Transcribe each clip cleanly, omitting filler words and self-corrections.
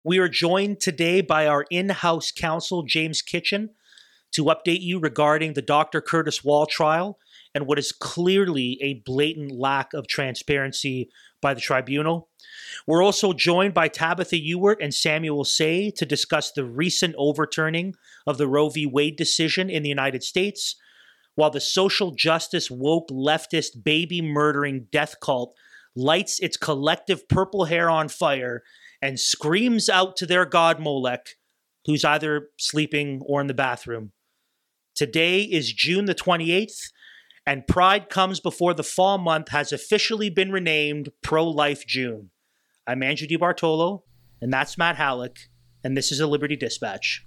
We are joined today by our in-house counsel, James Kitchen, to update you regarding the Dr. Curtis Wall trial and what is clearly a blatant lack of transparency by the tribunal. We're also joined by Tabitha Ewert and Samuel Say to discuss the recent overturning of the Roe v. Wade decision in the United States, while the social justice woke leftist baby murdering death cult lights its collective purple hair on fire and screams out to their god Molech, who's either sleeping or in the bathroom. Today is June the 28th, and Pride Comes Before the Fall Month has officially been renamed Pro-Life June. I'm Andrew DiBartolo, and that's Matt Halleck, and this is a Liberty Dispatch.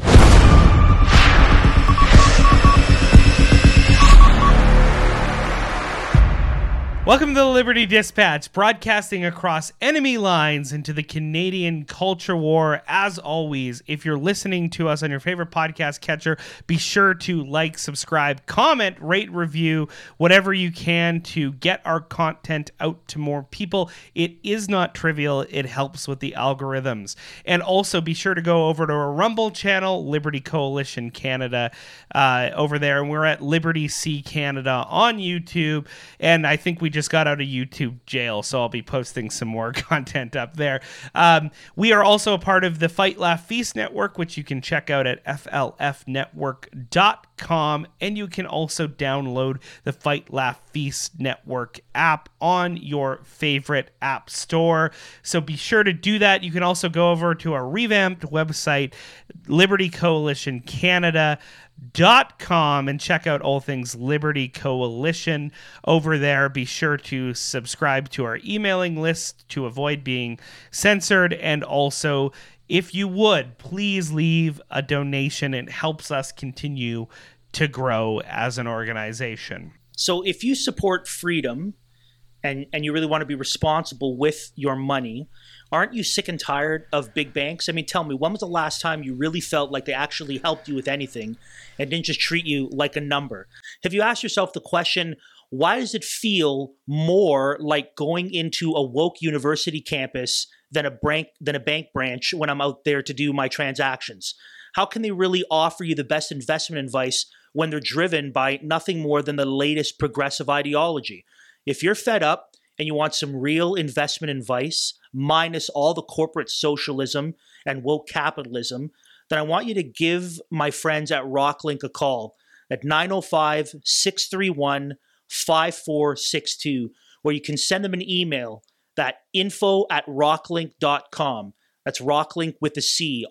Welcome to the Liberty Dispatch, broadcasting across enemy lines into the Canadian culture war. As always, if you're listening to us on your favorite podcast catcher, be sure to like, subscribe, comment, rate, review, whatever you can to get our content out to more people. It is not trivial. It helps with the algorithms. And also be sure to go over to our Rumble channel, Liberty Coalition Canada, over there. And we're at Liberty C Canada on YouTube. And I think we just got out of YouTube jail, so I'll be posting some more content up there. We are also a part of the Fight Laugh Feast Network, which you can check out at flfnetwork.com, and you can also download the Fight Laugh Feast Network app on your favorite app store. So be sure to do that. You can also go over to our revamped website, Liberty Coalition Canada.com, and check out all things Liberty Coalition over there. Be sure to subscribe to our emailing list to avoid being censored, and also, if you would, please leave a donation. It helps us continue to grow as an organization. So if you support freedom and you really want to be responsible with your money, aren't you sick and tired of big banks? I mean, tell me, when was the last time you really felt like they actually helped you with anything and didn't just treat you like a number? Have you asked yourself the question, why does it feel more like going into a woke university campus than a bank branch when I'm out there to do my transactions? How can they really offer you the best investment advice when they're driven by nothing more than the latest progressive ideology? If you're fed up and you want some real investment advice, minus all the corporate socialism and woke capitalism, then I want you to give my friends at Rocklink a call at 905-631-5462, where you can send them an email at info@rocklink.com. That's Rocklink with a C,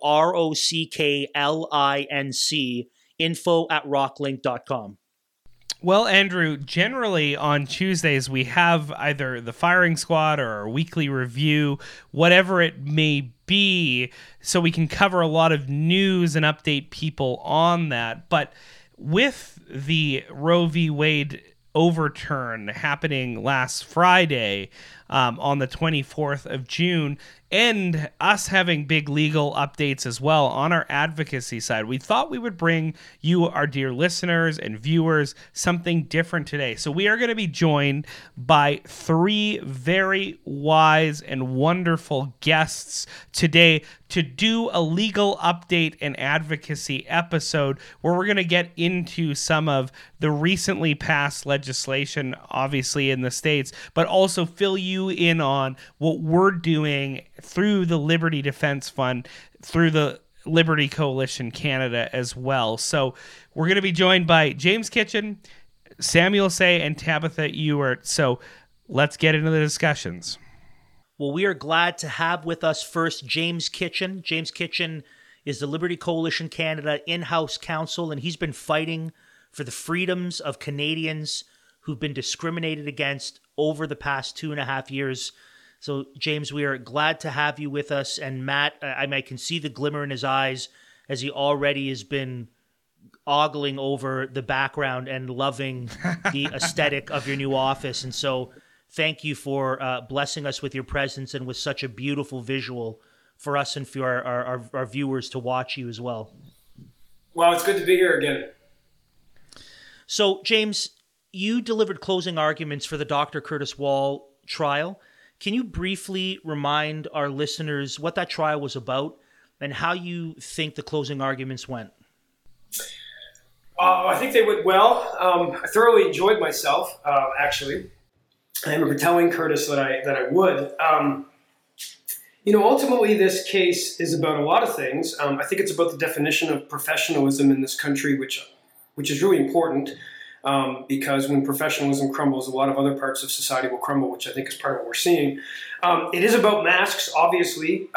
ROCKLINC, info@rocklink.com. Well, Andrew, generally on Tuesdays, we have either the firing squad or our weekly review, whatever it may be, so we can cover a lot of news and update people on that. But with the Roe v. Wade overturn happening last Friday, on the 24th of June, and us having big legal updates as well on our advocacy side, we thought we would bring you, our dear listeners and viewers, something different today. So we are going to be joined by three very wise and wonderful guests today to do a legal update and advocacy episode where we're going to get into some of the recently passed legislation, obviously in the States, but also fill you in on what we're doing through the Liberty Defense Fund, through the Liberty Coalition Canada as well. So we're going to be joined by James Kitchen, Samuel Say, and Tabitha Ewert. So let's get into the discussions. Well, we are glad to have with us first James Kitchen. James Kitchen is the Liberty Coalition Canada in-house counsel, and he's been fighting for the freedoms of Canadians who've been discriminated against over the past 2.5 years. So, James, we are glad to have you with us. And Matt, I can see the glimmer in his eyes as he already has been ogling over the background and loving the aesthetic of your new office. And so thank you for blessing us with your presence and with such a beautiful visual for us and for our viewers to watch you as well. Well, it's good to be here again. So, James, you delivered closing arguments for the Dr. Curtis Wall trial. Can you briefly remind our listeners what that trial was about and how you think the closing arguments went? I think they went well. I thoroughly enjoyed myself, actually. I remember telling Curtis that I would. Ultimately, this case is about a lot of things. I think it's about the definition of professionalism in this country, which is really important, because when professionalism crumbles, a lot of other parts of society will crumble, which I think is part of what we're seeing. It is about masks, obviously.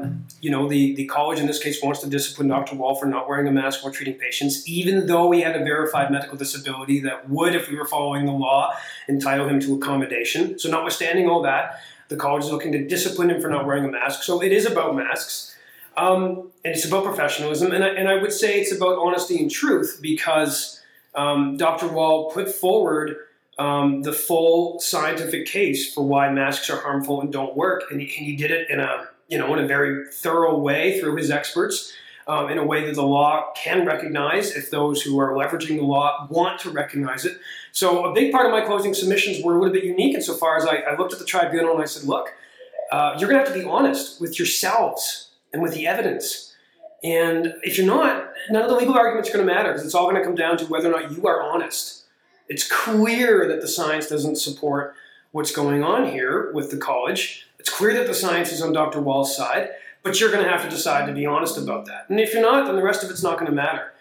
The college in this case wants to discipline Dr. Wall for not wearing a mask while treating patients, even though he had a verified medical disability that would, if we were following the law, entitle him to accommodation. So notwithstanding all that, the college is looking to discipline him for not wearing a mask. So it is about masks. And it's about professionalism. And I would say it's about honesty and truth, because Dr. Wall put forward the full scientific case for why masks are harmful and don't work. And he did it in a very thorough way through his experts, in a way that the law can recognize if those who are leveraging the law want to recognize it. So a big part of my closing submissions were a little bit unique insofar as I looked at the tribunal and I said, look, you're going to have to be honest with yourselves and with the evidence. And if you're not, none of the legal arguments are going to matter, because it's all going to come down to whether or not you are honest. It's clear that the science doesn't support what's going on here with the college. It's clear that the science is on Dr. Wall's side, but you're going to have to decide to be honest about that. And if you're not, then the rest of it's not going to matter.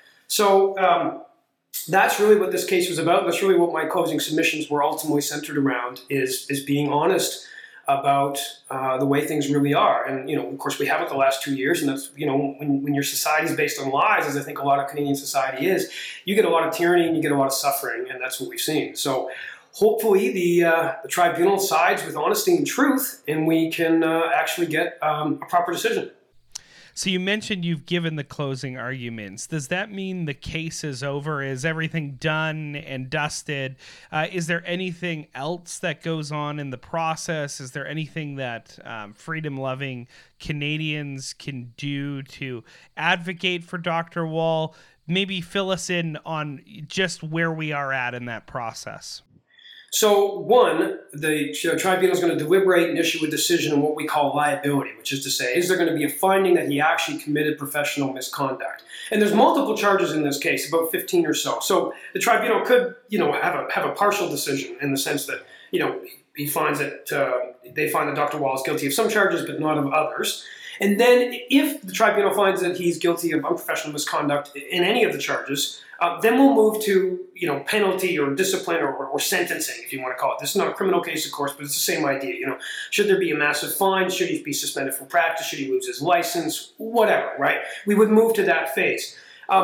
So that's really what this case was about. That's really what my closing submissions were ultimately centered around, is being honest about the way things really are. And, of course, we have it the last 2 years, and that's, when your society is based on lies, as I think a lot of Canadian society is, you get a lot of tyranny and you get a lot of suffering, and that's what we've seen. So hopefully the tribunal sides with honesty and truth, and we can actually get a proper decision. So you mentioned you've given the closing arguments. Does that mean the case is over? Is everything done and dusted? Is there anything else that goes on in the process? Is there anything that freedom-loving Canadians can do to advocate for Dr. Wall? Maybe fill us in on just where we are at in that process. So, one, the tribunal is going to deliberate and issue a decision on what we call liability, which is to say, is there going to be a finding that he actually committed professional misconduct? And there's multiple charges in this case, about 15 or so. So the tribunal could, have a partial decision in the sense that, he finds that they find that Dr. Wall is guilty of some charges, but not of others. And then if the tribunal finds that he's guilty of unprofessional misconduct in any of the charges, then we'll move to, penalty or discipline or sentencing, if you want to call it. This is not a criminal case, of course, but it's the same idea. Should there be a massive fine? Should he be suspended from practice? Should he lose his license? Whatever, right? We would move to that phase.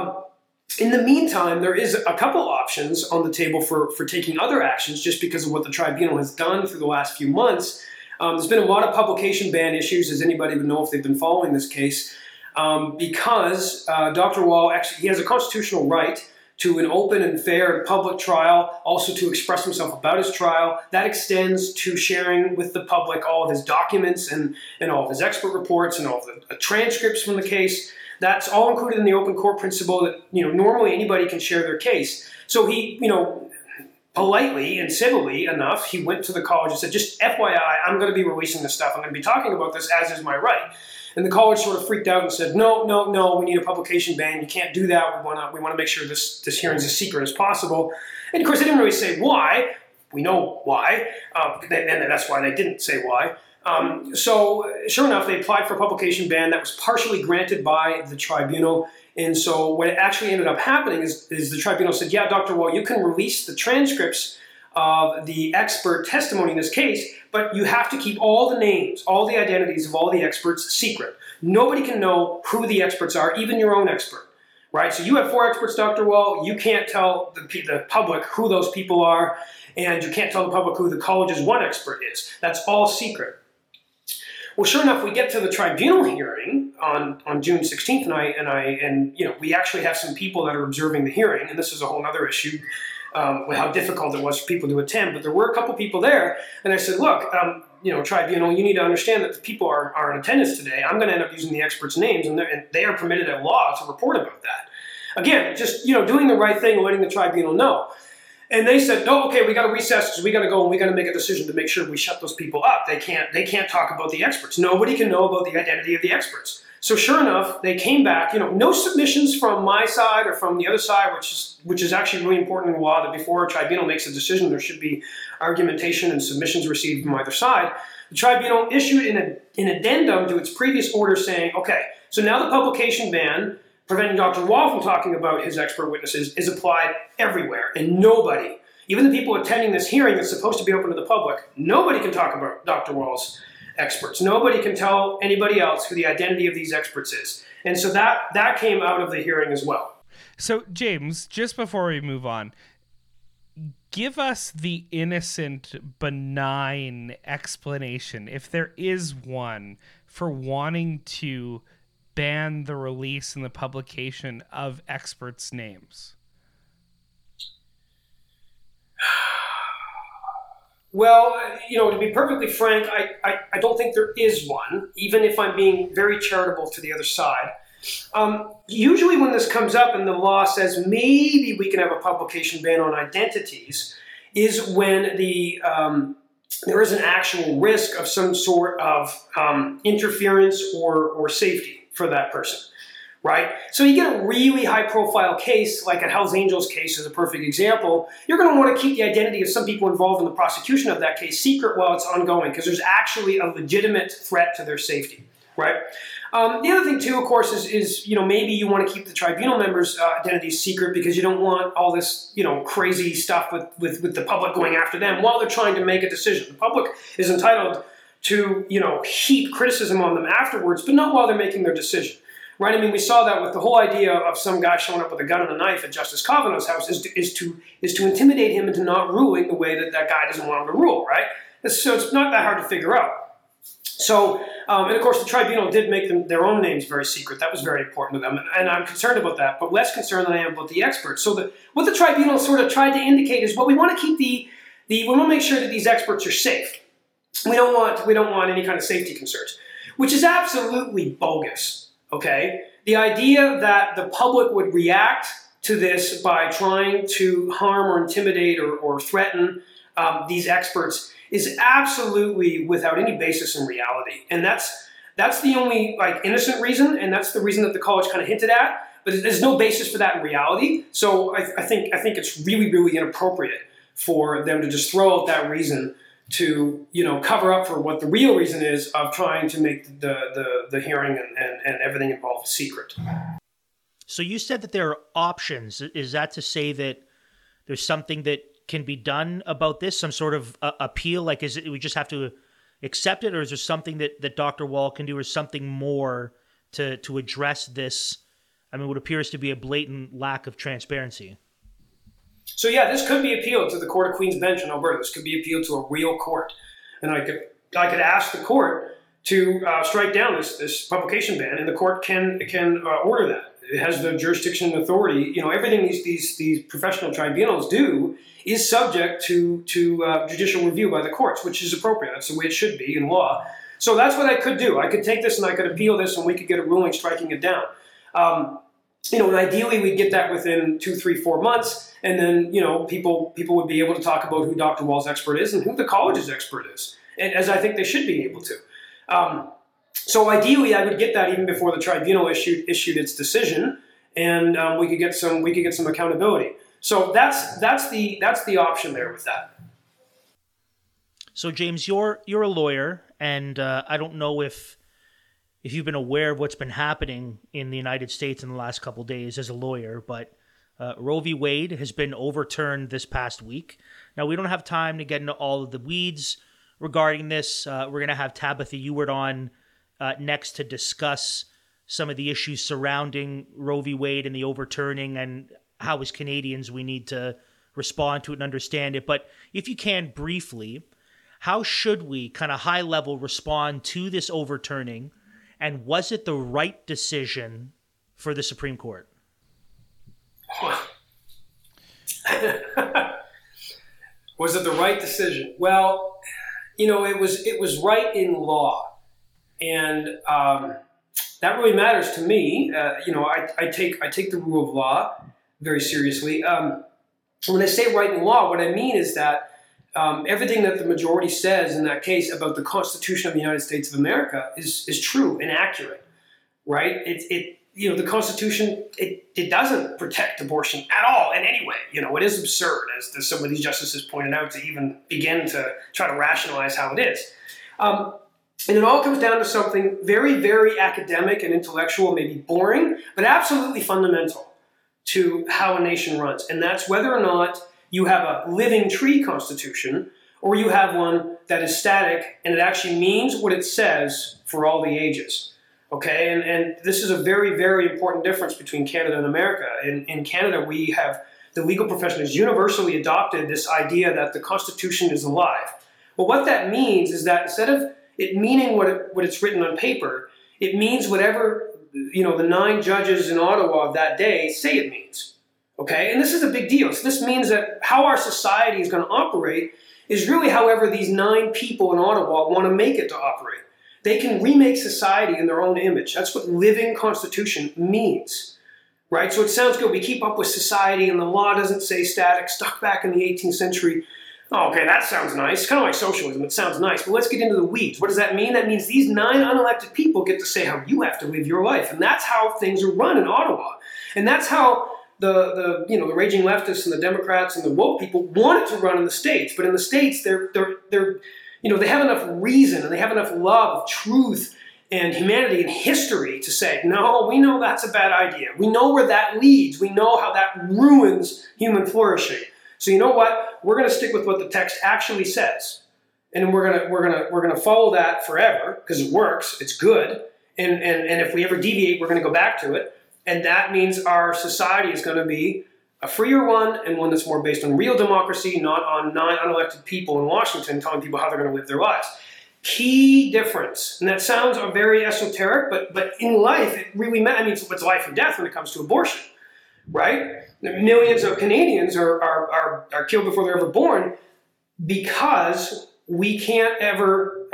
In the meantime, there is a couple options on the table for taking other actions, just because of what the tribunal has done through the last few months. There's been a lot of publication ban issues, as anybody would know if they've been following this case, because Dr. Wall, actually, he has a constitutional right to an open and fair public trial, also to express himself about his trial. That extends to sharing with the public all of his documents and all of his expert reports and all of the transcripts from the case. That's all included in the open court principle that, normally anybody can share their case. So he, politely and civilly enough, he went to the college and said, just FYI, I'm going to be releasing this stuff. I'm going to be talking about this, as is my right. And the college sort of freaked out and said, no, we need a publication ban. You can't do that. We want to make sure this hearing is as secret as possible. And of course, they didn't really say why. We know why. And that's why they didn't say why. So sure enough, they applied for a publication ban that was partially granted by the tribunal. And so what actually ended up happening is the tribunal said, yeah, Dr. Wall, you can release the transcripts of the expert testimony in this case, but you have to keep all the names, all the identities of all the experts secret. Nobody can know who the experts are, even your own expert, right? So you have 4 experts, Dr. Wall. You can't tell the public who those people are, and you can't tell the public who the college's 1 expert is. That's all secret. Well, sure enough, we get to the tribunal hearing on June 16th, and we actually have some people that are observing the hearing, and this is a whole other issue, with how difficult it was for people to attend. But there were a couple people there, and I said, look, tribunal, you need to understand that the people are in attendance today. I'm going to end up using the experts' names, and they are permitted at law to report about that. Again, just doing the right thing and letting the tribunal know. And they said, no, okay, we got to recess because we got to go and we got to make a decision to make sure we shut those people up. They can't talk about the experts. Nobody can know about the identity of the experts. So sure enough, they came back, no submissions from my side or from the other side, which is actually really important in law, that before a tribunal makes a decision, there should be argumentation and submissions received from either side. The tribunal issued an addendum to its previous order saying, okay, so now the publication ban preventing Dr. Wall from talking about his expert witnesses is applied everywhere. And nobody, even the people attending this hearing that's supposed to be open to the public, nobody can talk about Dr. Wall's experts. Nobody can tell anybody else who the identity of these experts is. And so that came out of the hearing as well. So, James, just before we move on, give us the innocent, benign explanation, if there is one, for wanting to ban the release and the publication of experts' names. Well, to be perfectly frank, I don't think there is one, even if I'm being very charitable to the other side. Usually when this comes up and the law says maybe we can have a publication ban on identities is when there is an actual risk of some sort of interference or safety for that person, right? So you get a really high-profile case, like a Hells Angels case is a perfect example. You're going to want to keep the identity of some people involved in the prosecution of that case secret while it's ongoing, because there's actually a legitimate threat to their safety, right? The other thing, too, of course, is maybe you want to keep the tribunal members' identities secret because you don't want all this, crazy stuff with the public going after them while they're trying to make a decision. The public is entitled to, heap criticism on them afterwards, but not while they're making their decision, right? I mean, we saw that with the whole idea of some guy showing up with a gun and a knife at Justice Kavanaugh's house is to intimidate him into not ruling the way that guy doesn't want him to rule, right? So it's not that hard to figure out. So, and of course, the tribunal did make their own names very secret. That was very important to them, and I'm concerned about that, but less concerned than I am about the experts. So what the tribunal sort of tried to indicate is, well, we want to keep we want to make sure that these experts are safe. We don't want any kind of safety concerns, which is absolutely bogus, okay? The idea that the public would react to this by trying to harm or intimidate or threaten these experts is absolutely without any basis in reality. And that's the only innocent reason, and that's the reason that the college kind of hinted at, but there's no basis for that in reality. So I think it's really, really inappropriate for them to just throw out that reason to cover up for what the real reason is of trying to make the hearing and everything involved secret. So you said that there are options. Is that to say that there's something that can be done about this, some sort of appeal? Like, we just have to accept it, or is there something that Dr. Wall can do, or something more to address this? I mean, what appears to be a blatant lack of transparency. So yeah, this could be appealed to the Court of Queen's Bench in Alberta. This could be appealed to a real court, and I could ask the court to strike down this publication ban, and the court can order that. It has the jurisdiction and authority. Everything these professional tribunals do is subject to judicial review by the courts, which is appropriate. That's the way it should be in law. So that's what I could do. I could take this and I could appeal this, and we could get a ruling striking it down. And ideally we'd get that within 2, 3, 4 months, and then people would be able to talk about who Dr. Wall's expert is and who the college's expert is, and as I think they should be able to. So ideally, I would get that even before the tribunal issued its decision, and we could get some accountability. So that's the option there with that. So James, you're a lawyer, and I don't know if you've been aware of what's been happening in the United States in the last couple of days as a lawyer, but Roe v. Wade has been overturned this past week. Now, we don't have time to get into all of the weeds regarding this. We're going to have Tabitha Ewart on next to discuss some of the issues surrounding Roe v. Wade and the overturning, and how as Canadians we need to respond to it and understand it. But if you can briefly, how should we kind of high level respond to this overturning, and was it the right decision for the Supreme Court? Was it the right decision? Well, it was right in law, and that really matters to me. I take the rule of law very seriously. When I say writing law, what I mean is that everything that the majority says in that case about the Constitution of the United States of America is true and accurate, right? The Constitution, it doesn't protect abortion at all in any way. It is absurd, as some of these justices pointed out, to even begin to try to rationalize how it is. And it all comes down to something very, very academic and intellectual, maybe boring, but absolutely fundamental to how a nation runs. And that's whether or not you have a living tree constitution or you have one that is static and it actually means what it says for all the ages. Okay, and this is a very, very important difference between Canada and America. In Canada, we have, the legal profession has universally adopted this idea that the Constitution is alive. Well, what that means is that instead of it meaning what it's written on paper, it means whatever the 9 judges in Ottawa of that day say it means. Okay, and this is a big deal. So this means that how our society is going to operate is really however these 9 people in Ottawa want to make it to operate. They can remake society in their own image. That's what living constitution means, right? So it sounds good. We keep up with society and the law doesn't say static, stuck back in the 18th century. Oh, okay, that sounds nice. Kind of like socialism. It sounds nice. But let's get into the weeds. What does that mean? That means these 9 unelected people get to say how you have to live your life. And that's how things are run in Ottawa. And that's how the raging leftists and the Democrats and the woke people want it to run in the States. But in the States, they're they have enough reason and they have enough love, truth, and humanity and history to say, no, we know that's a bad idea. We know where that leads. We know how that ruins human flourishing. So you know what? We're going to stick with what the text actually says, and we're gonna follow that forever because it works. It's good, and if we ever deviate, we're going to go back to it, and that means our society is going to be a freer one and one that's more based on real democracy, not on 9 unelected people in Washington telling people how they're going to live their lives. Key difference, and that sounds very esoteric, but in life it really matters. It's life and death when it comes to abortion, right? Millions of Canadians are killed before they're ever born because we can't ever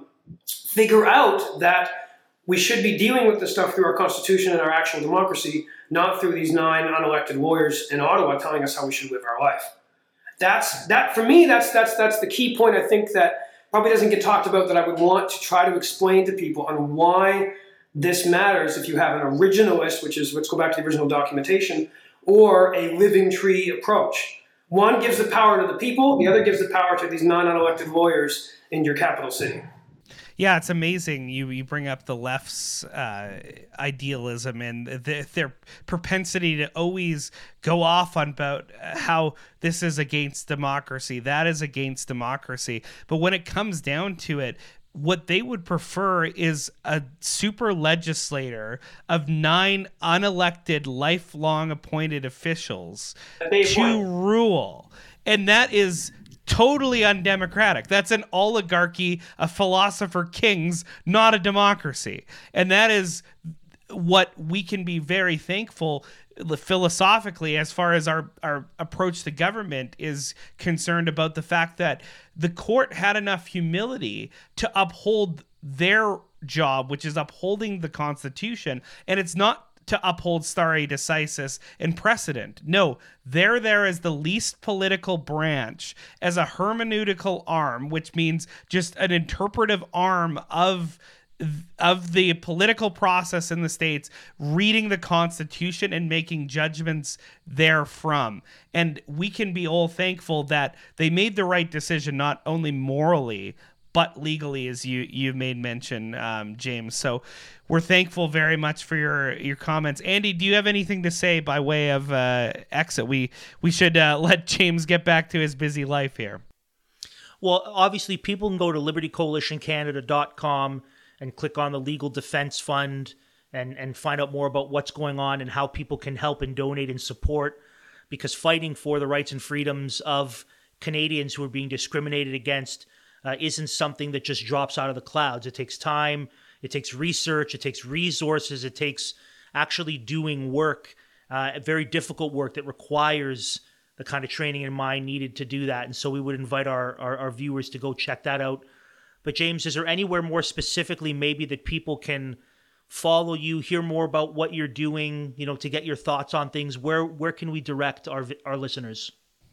figure out that we should be dealing with this stuff through our Constitution and our actual democracy, not through these 9 unelected lawyers in Ottawa telling us how we should live our life. For me, that's the key point I think that probably doesn't get talked about that I would want to try to explain to people on why this matters if you have an originalist, which is, let's go back to the original documentation, or a living tree approach. One gives the power to the people, the other gives the power to these 9 unelected lawyers in your capital city. Yeah, it's amazing. You bring up the left's idealism and their propensity to always go off on about how this is against democracy, that is against democracy. But when it comes down to it, what they would prefer is a super legislator of 9 unelected, lifelong appointed officials to rule. And that is totally undemocratic. That's an oligarchy, a philosopher kings, not a democracy. And that is what we can be very thankful philosophically as far as our approach to government is concerned about the fact that the court had enough humility to uphold their job, which is upholding the Constitution. And it's not to uphold stare decisis and precedent. No, they're there as the least political branch, as a hermeneutical arm, which means just an interpretive arm of the political process in the States, reading the Constitution and making judgments therefrom. And we can be all thankful that they made the right decision, not only morally, but legally, as you've made mention, James. So we're thankful very much for your comments. Andy, do you have anything to say by way of exit? We should let James get back to his busy life here. Well, obviously, people can go to libertycoalitioncanada.com and click on the Legal Defense Fund and find out more about what's going on and how people can help and donate and support, because fighting for the rights and freedoms of Canadians who are being discriminated against isn't something that just drops out of the clouds. It takes time, it takes research, it takes resources, it takes actually doing work, very difficult work that requires the kind of training and mind needed to do that. And so we would invite our viewers to go check that out. But James, is there anywhere more specifically maybe that people can follow you, hear more about what you're doing, to get your thoughts on things? Where can we direct our listeners?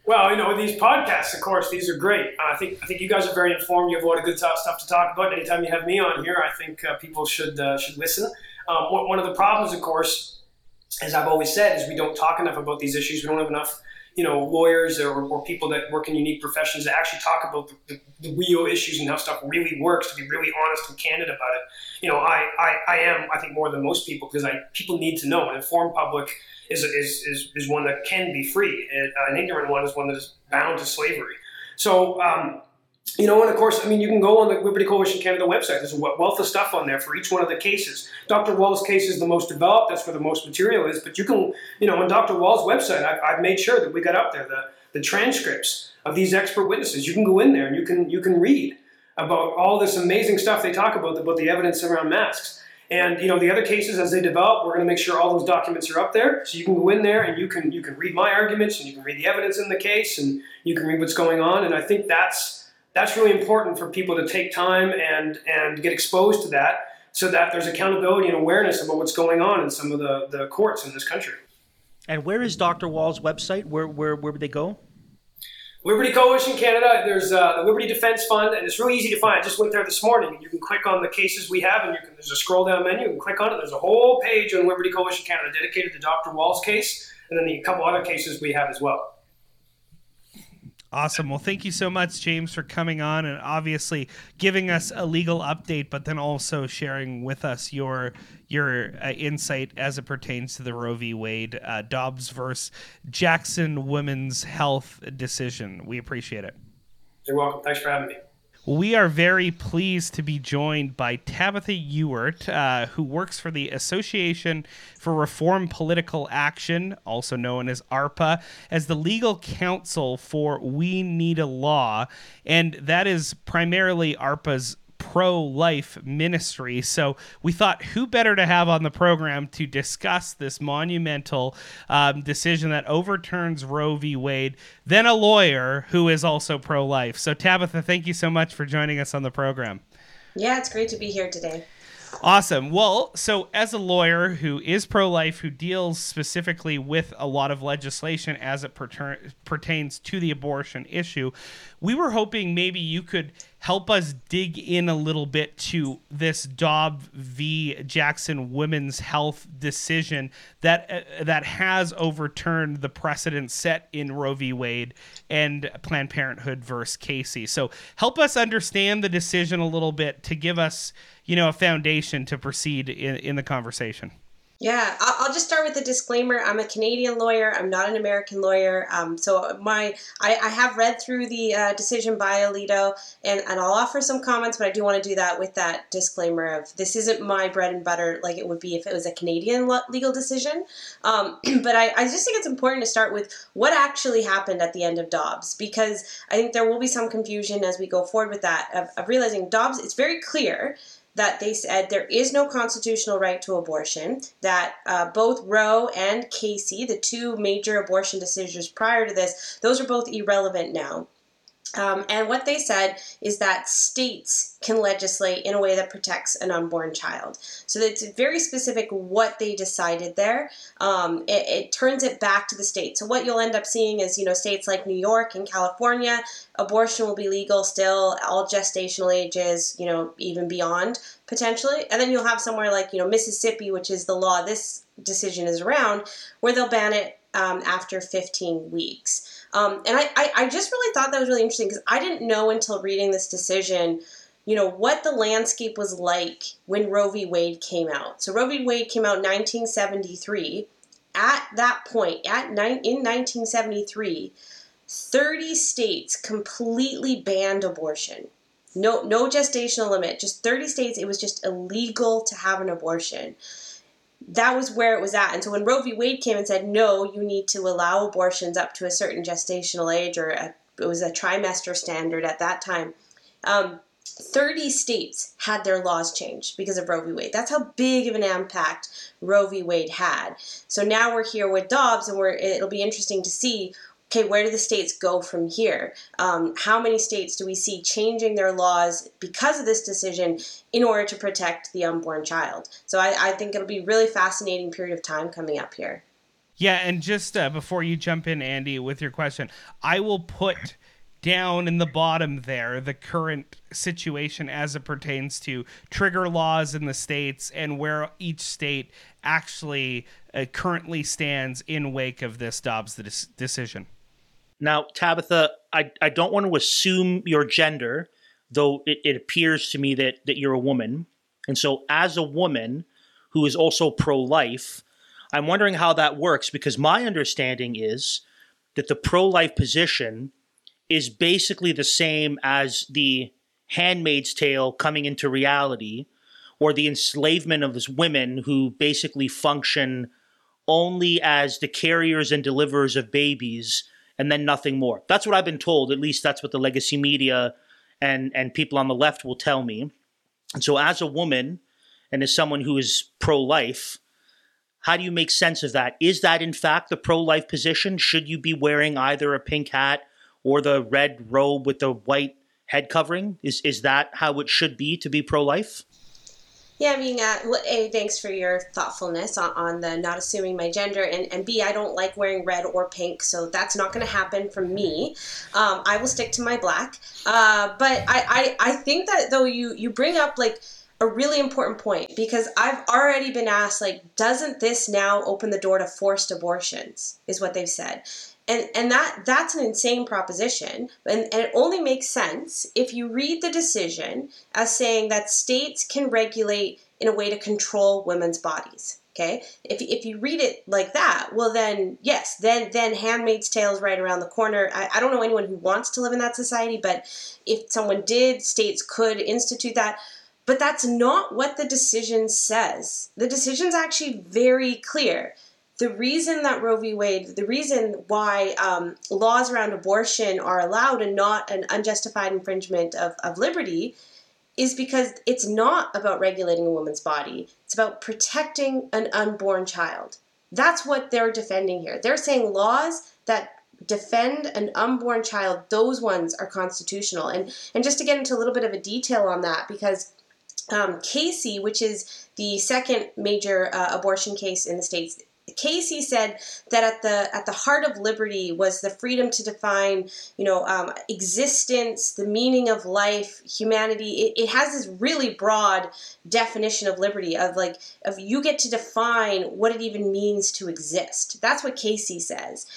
Well, these podcasts, of course, these are great. I think you guys are very informed. You have a lot of good stuff to talk about. Anytime you have me on here, I think people should listen. One of the problems, of course, as I've always said, is we don't talk enough about these issues. We don't have enough, lawyers or people that work in unique professions that actually talk about the real issues and how stuff really works, to be really honest and candid about it. I am, I think, more than most people, because people need to know. An informed public is one that can be free. An ignorant one is one that is bound to slavery. So, and of course, you can go on the Liberty Coalition Canada website. There's a wealth of stuff on there for each one of the cases. Dr. Wall's case is the most developed. That's where the most material is. But you can, on Dr. Wall's website, I've made sure that we got up there the transcripts of these expert witnesses. You can go in there and you can read about all this amazing stuff they talk about the evidence around masks. And the other cases, as they develop, we're going to make sure all those documents are up there, so you can go in there and you can read my arguments, and you can read the evidence in the case, and you can read what's going on. And I think that's really important for people to take time and get exposed to that, so that there's accountability and awareness about what's going on in some of the courts in this country. And where is Dr. Wall's website? Where would they go? Liberty Coalition Canada, there's the Liberty Defense Fund, and it's really easy to find. I just went there this morning, and you can click on the cases we have, and there's a scroll-down menu, and click on it. There's a whole page on Liberty Coalition Canada dedicated to Dr. Wall's case, and then a couple other cases we have as well. Awesome. Well, thank you so much, James, for coming on and obviously giving us a legal update, but then also sharing with us your insight as it pertains to the Roe v. Wade Dobbs versus Jackson Women's Health decision. We appreciate it. You're welcome. Thanks for having me. We are very pleased to be joined by Tabitha Ewart, who works for the Association for Reform Political Action, also known as ARPA, as the legal counsel for We Need a Law, and that is primarily ARPA's pro-life ministry. So we thought, who better to have on the program to discuss this monumental decision that overturns Roe v. Wade than a lawyer who is also pro-life. So Tabitha, thank you so much for joining us on the program. Yeah, it's great to be here today. Awesome. Well, so as a lawyer who is pro-life, who deals specifically with a lot of legislation as it pertains to the abortion issue, we were hoping maybe you could help us dig in a little bit to this Dobbs v. Jackson Women's Health decision that has overturned the precedent set in Roe v. Wade and Planned Parenthood versus Casey. So help us understand the decision a little bit to give us, a foundation to proceed in the conversation. Yeah, I'll just start with a disclaimer. I'm a Canadian lawyer. I'm not an American lawyer. So I have read through the decision by Alito, and I'll offer some comments, but I do want to do that with that disclaimer of this isn't my bread and butter like it would be if it was a Canadian legal decision. But I just think it's important to start with what actually happened at the end of Dobbs, because I think there will be some confusion as we go forward with that of realizing Dobbs, it's very clear that they said there is no constitutional right to abortion, that both Roe and Casey, the two major abortion decisions prior to this, those are both irrelevant now. And what they said is that states can legislate in a way that protects an unborn child. So it's very specific what they decided there. It turns it back to the state. So what you'll end up seeing is, states like New York and California, abortion will be legal still, all gestational ages, even beyond potentially. And then you'll have somewhere like, Mississippi, which is the law this decision is around, where they'll ban it after 15 weeks. And I just really thought that was really interesting because I didn't know until reading this decision, what the landscape was like when Roe v. Wade came out. So Roe v. Wade came out in 1973. At that point, in 1973, 30 states completely banned abortion. No gestational limit, just 30 states, it was just illegal to have an abortion. That was where it was at. And so when Roe v. Wade came and said, no, you need to allow abortions up to a certain gestational age, or it was a trimester standard at that time, 30 states had their laws changed because of Roe v. Wade. That's how big of an impact Roe v. Wade had. So now we're here with Dobbs, and it'll be interesting to see, okay, where do the states go from here? How many states do we see changing their laws because of this decision in order to protect the unborn child? So I think it'll be a really fascinating period of time coming up here. Yeah, and just before you jump in, Andy, with your question, I will put down in the bottom there the current situation as it pertains to trigger laws in the states and where each state actually currently stands in wake of this Dobbs decision. Now, Tabitha, I don't want to assume your gender, though it appears to me that you're a woman. And so as a woman who is also pro-life, I'm wondering how that works, because my understanding is that the pro-life position is basically the same as the Handmaid's Tale coming into reality, or the enslavement of these women who basically function only as the carriers and deliverers of babies and then nothing more. That's what I've been told. At least that's what the legacy media and people on the left will tell me. And so as a woman and as someone who is pro-life, how do you make sense of that? Is that in fact the pro-life position? Should you be wearing either a pink hat or the red robe with the white head covering? Is that how it should be to be pro-life? Yeah, I mean, A, thanks for your thoughtfulness on the not assuming my gender, and B, I don't like wearing red or pink, so that's not going to happen from me. I will stick to my black. But I think that, though, you bring up, like, a really important point, because I've already been asked, like, doesn't this now open the door to forced abortions, is what they've said. And that's an insane proposition, and it only makes sense if you read the decision as saying that states can regulate in a way to control women's bodies. Okay, if you read it like that, well then yes, then Handmaid's Tale is right around the corner. I don't know anyone who wants to live in that society, but if someone did, states could institute that. But that's not what the decision says. The decision's actually very clear. The reason that Roe v. Wade, the reason why laws around abortion are allowed and not an unjustified infringement of liberty is because it's not about regulating a woman's body. It's about protecting an unborn child. That's what they're defending here. They're saying laws that defend an unborn child, those ones are constitutional. And just to get into a little bit of a detail on that, because Casey, which is the second major abortion case in the States, Casey said that at the heart of liberty was the freedom to define, existence, the meaning of life, humanity. It has this really broad definition of liberty of you get to define what it even means to exist. That's what Casey says.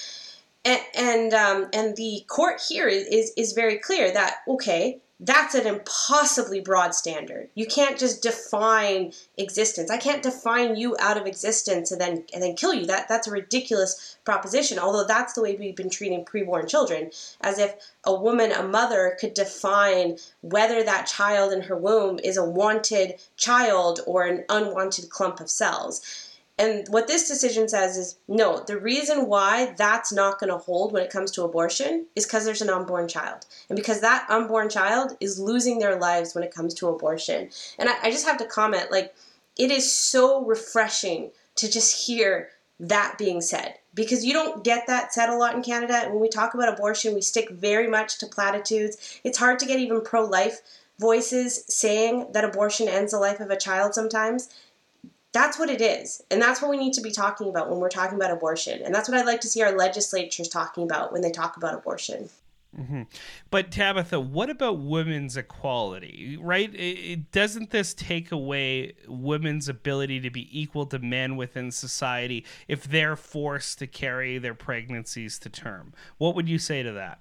And the court here is very clear that, okay, that's an impossibly broad standard. You can't just define existence. I can't define you out of existence and then kill you. That's a ridiculous proposition, although that's the way we've been treating preborn children, as if a woman, a mother, could define whether that child in her womb is a wanted child or an unwanted clump of cells. And what this decision says is, no, the reason why that's not going to hold when it comes to abortion is because there's an unborn child. And because that unborn child is losing their lives when it comes to abortion. And I just have to comment, it is so refreshing to just hear that being said. Because you don't get that said a lot in Canada. And when we talk about abortion, we stick very much to platitudes. It's hard to get even pro-life voices saying that abortion ends the life of a child sometimes. That's what it is. And that's what we need to be talking about when we're talking about abortion. And that's what I'd like to see our legislatures talking about when they talk about abortion. Mm-hmm. But Tabitha, what about women's equality, right? Doesn't this take away women's ability to be equal to men within society if they're forced to carry their pregnancies to term? What would you say to that?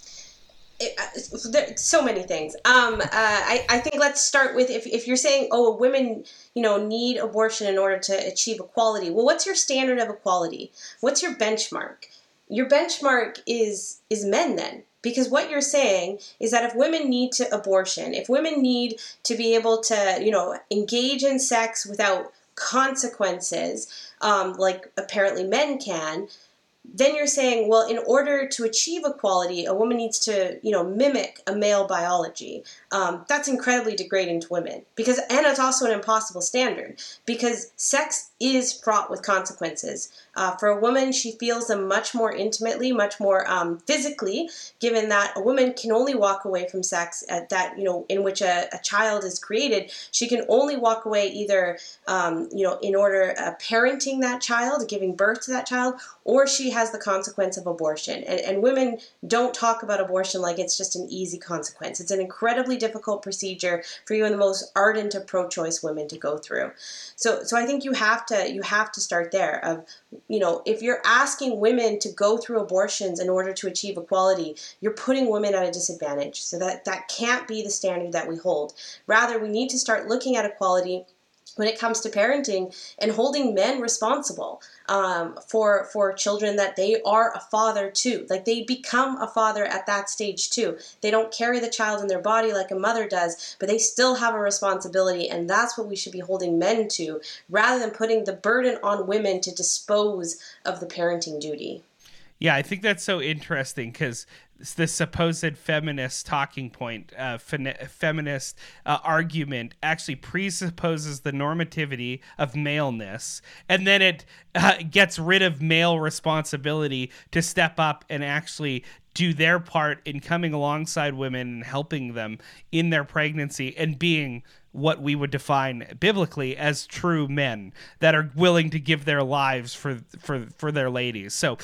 So many things. I think let's start with if you're saying, women, need abortion in order to achieve equality. Well, what's your standard of equality? What's your benchmark? Your benchmark is men then. Because what you're saying is that if women need to abortion, if women need to be able to, engage in sex without consequences, like apparently men can, then you're saying, well, in order to achieve equality, a woman needs to, mimic a male biology. That's incredibly degrading to women and it's also an impossible standard because sex is fraught with consequences. For a woman, she feels them much more intimately, much more physically, given that a woman can only walk away from sex in which a child is created. She can only walk away either, in order parenting that child, giving birth to that child, or she has the consequence of abortion. And women don't talk about abortion like it's just an easy consequence. It's an incredibly difficult procedure for even the most ardent of pro-choice women to go through. So I think you have to start there. Of, if you're asking women to go through abortions in order to achieve equality, you're putting women at a disadvantage. So that can't be the standard that we hold. Rather, we need to start looking at equality when it comes to parenting and holding men responsible for children that they are a father to. Like, they become a father at that stage too. They don't carry the child in their body like a mother does, but they still have a responsibility, and that's what we should be holding men to, rather than putting the burden on women to dispose of the parenting duty. Yeah, I think that's so interesting because the supposed feminist talking point, feminist argument actually presupposes the normativity of maleness, and then it gets rid of male responsibility to step up and actually do their part in coming alongside women and helping them in their pregnancy and being what we would define biblically as true men that are willing to give their lives for their ladies. So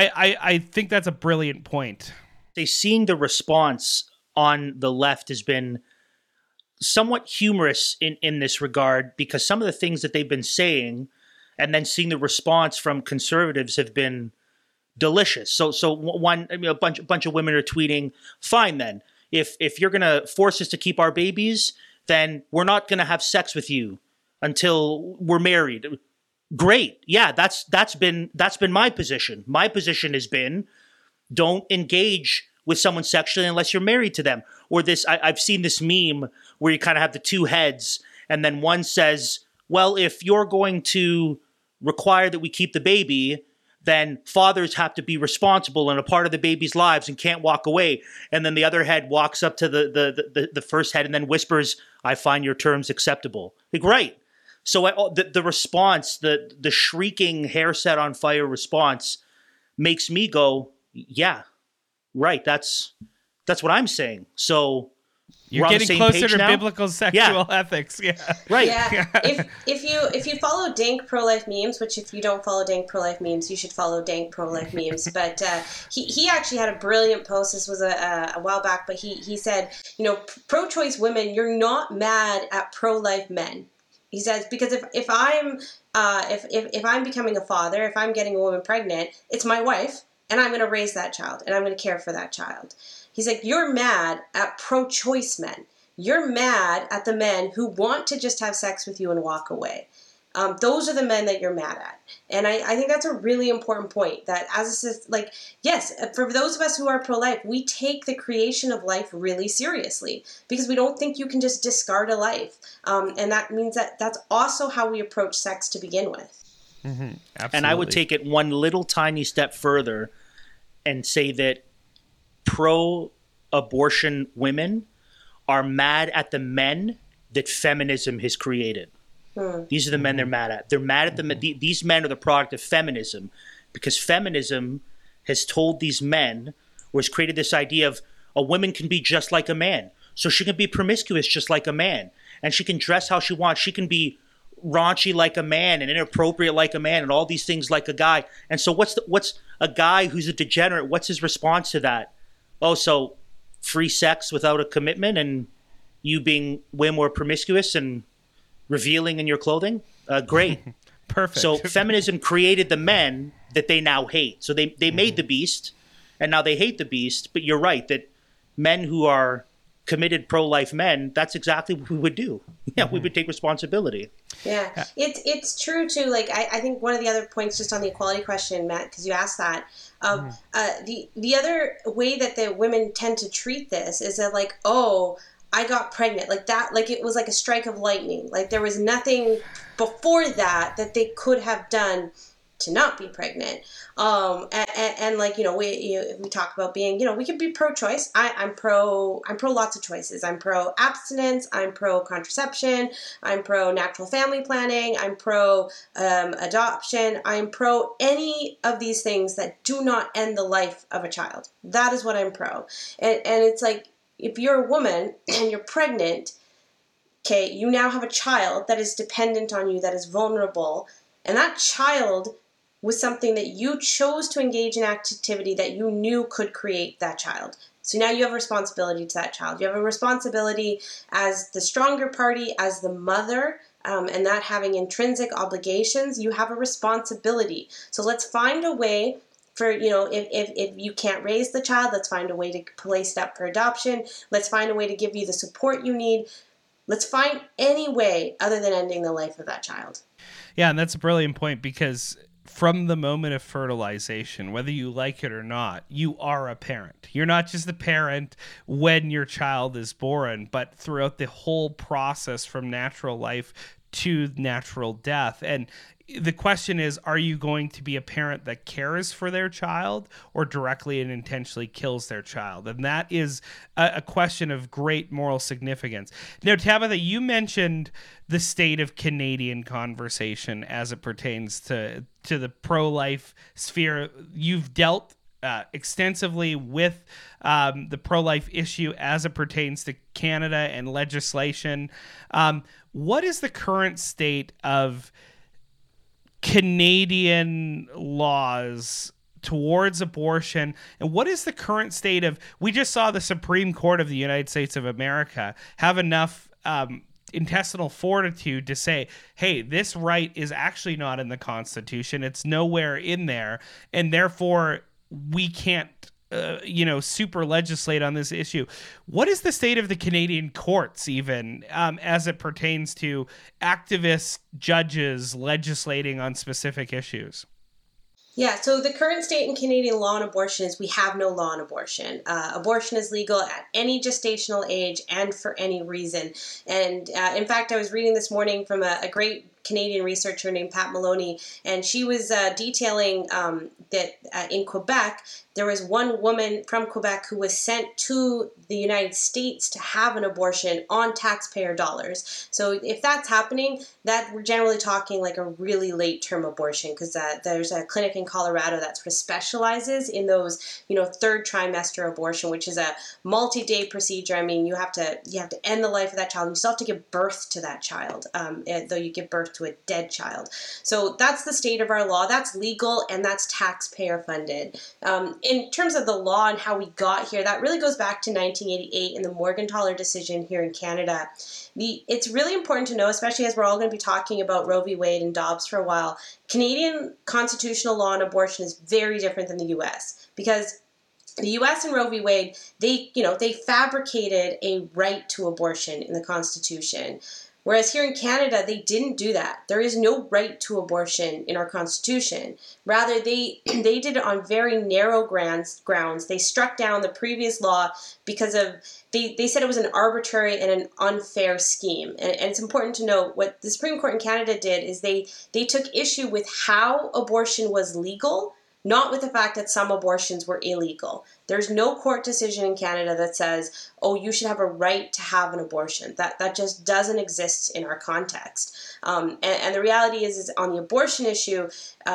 I think that's a brilliant point. Seeing the response on the left has been somewhat humorous in this regard, because some of the things that they've been saying and then seeing the response from conservatives have been delicious. So a bunch of women are tweeting, fine then, if you're going to force us to keep our babies, then we're not going to have sex with you until we're married. Great. Yeah, that's been my position. My position has been, don't engage with someone sexually unless you're married to them. Or I've seen this meme where you kind of have the two heads, and then one says, well, if you're going to require that we keep the baby, then fathers have to be responsible and a part of the baby's lives and can't walk away. And then the other head walks up to the first head and then whispers, I find your terms acceptable. Like, right. So the response, the shrieking, hair set on fire response makes me go, yeah, right. That's what I'm saying. So you're getting closer to biblical sexual ethics. Yeah. Right. Yeah. If you follow dank pro-life memes, which if you don't follow dank pro-life memes, you should follow dank pro-life memes. But he actually had a brilliant post. This was a while back, but he said, pro-choice women, you're not mad at pro-life men. He says, because if I'm becoming a father, if I'm getting a woman pregnant, it's my wife, and I'm going to raise that child, and I'm going to care for that child. He's like, you're mad at pro-choice men. You're mad at the men who want to just have sex with you and walk away. Those are the men that you're mad at. And I think that's a really important point, that yes, for those of us who are pro-life, we take the creation of life really seriously because we don't think you can just discard a life. And that means that that's also how we approach sex to begin with. Mm-hmm. Absolutely. And I would take it one little tiny step further and say that pro-abortion women are mad at the men that feminism has created. These are the men they're mad at. They're mad at these men are the product of feminism, because feminism has told these men, or has created this idea of a woman can be just like a man. So she can be promiscuous just like a man, and she can dress how she wants. She can be raunchy like a man and inappropriate like a man and all these things like a guy. And so what's a guy who's a degenerate, what's his response to that? Oh, so free sex without a commitment and you being way more promiscuous and revealing in your clothing? Great. Perfect. So feminism created the men that they now hate. So they made the beast, and now they hate the beast. But you're right, that men who are committed pro-life men, that's exactly what we would do. Yeah, we would take responsibility. Yeah, it's true too. Like I think one of the other points, just on the equality question, Matt, because you asked that, the other way that the women tend to treat this is that, like, oh, I got pregnant, like that, like it was like a strike of lightning. Like there was nothing before that they could have done to not be pregnant. And like, we talk about being, we could be pro-choice. I'm pro lots of choices. I'm pro abstinence. I'm pro contraception. I'm pro natural family planning. I'm pro adoption. I'm pro any of these things that do not end the life of a child. That is what I'm pro. And it's like, if you're a woman and you're pregnant, okay, you now have a child that is dependent on you, that is vulnerable, and that child was something that you chose to engage in activity that you knew could create that child. So now you have a responsibility to that child. You have a responsibility as the stronger party, as the mother, and that having intrinsic obligations, you have a responsibility. So let's find a way for, if you can't raise the child, let's find a way to place it up for adoption. Let's find a way to give you the support you need. Let's find any way other than ending the life of that child. Yeah, and that's a brilliant point, because from the moment of fertilization, whether you like it or not, you are a parent. You're not just a parent when your child is born, but throughout the whole process from natural life to natural death. And the question is, are you going to be a parent that cares for their child or directly and intentionally kills their child? And that is a question of great moral significance. Now, Tabitha, you mentioned the state of Canadian conversation as it pertains to the pro-life sphere. You've dealt extensively with the pro-life issue as it pertains to Canada and legislation. What is the current state of Canadian laws towards abortion, and what is the current state of, we just saw the Supreme Court of the United States of America have enough intestinal fortitude to say, hey, this right is actually not in the Constitution, it's nowhere in there, and therefore we can't super legislate on this issue. What is the state of the Canadian courts, even as it pertains to activist judges legislating on specific issues? Yeah, so the current state in Canadian law on abortion is we have no law on abortion. Abortion is legal at any gestational age and for any reason. And in fact, I was reading this morning from a great Canadian researcher named Pat Maloney, and she was detailing that in Quebec, there was one woman from Quebec who was sent to the United States to have an abortion on taxpayer dollars. So if that's happening, that we're generally talking like a really late term abortion, because there's a clinic in Colorado that sort of specializes in those, third trimester abortion, which is a multi-day procedure. I mean, you have to end the life of that child. You still have to give birth to that child, though you give birth to a dead child. So that's the state of our law. That's legal and that's taxpayer funded. In terms of the law and how we got here, that really goes back to 1988 and the Morgentaler decision here in Canada. It's really important to know, especially as we're all going to be talking about Roe v. Wade and Dobbs for a while, Canadian constitutional law on abortion is very different than the U.S. because the U.S. and Roe v. Wade, they fabricated a right to abortion in the Constitution. Whereas here in Canada, they didn't do that. There is no right to abortion in our Constitution. Rather, they did it on very narrow grounds. They struck down the previous law because of, they said it was an arbitrary and an unfair scheme. And it's important to note what the Supreme Court in Canada did is they took issue with how abortion was legal, not with the fact that some abortions were illegal. There's no court decision in Canada that says, oh, you should have a right to have an abortion. That just doesn't exist in our context. And the reality is on the abortion issue,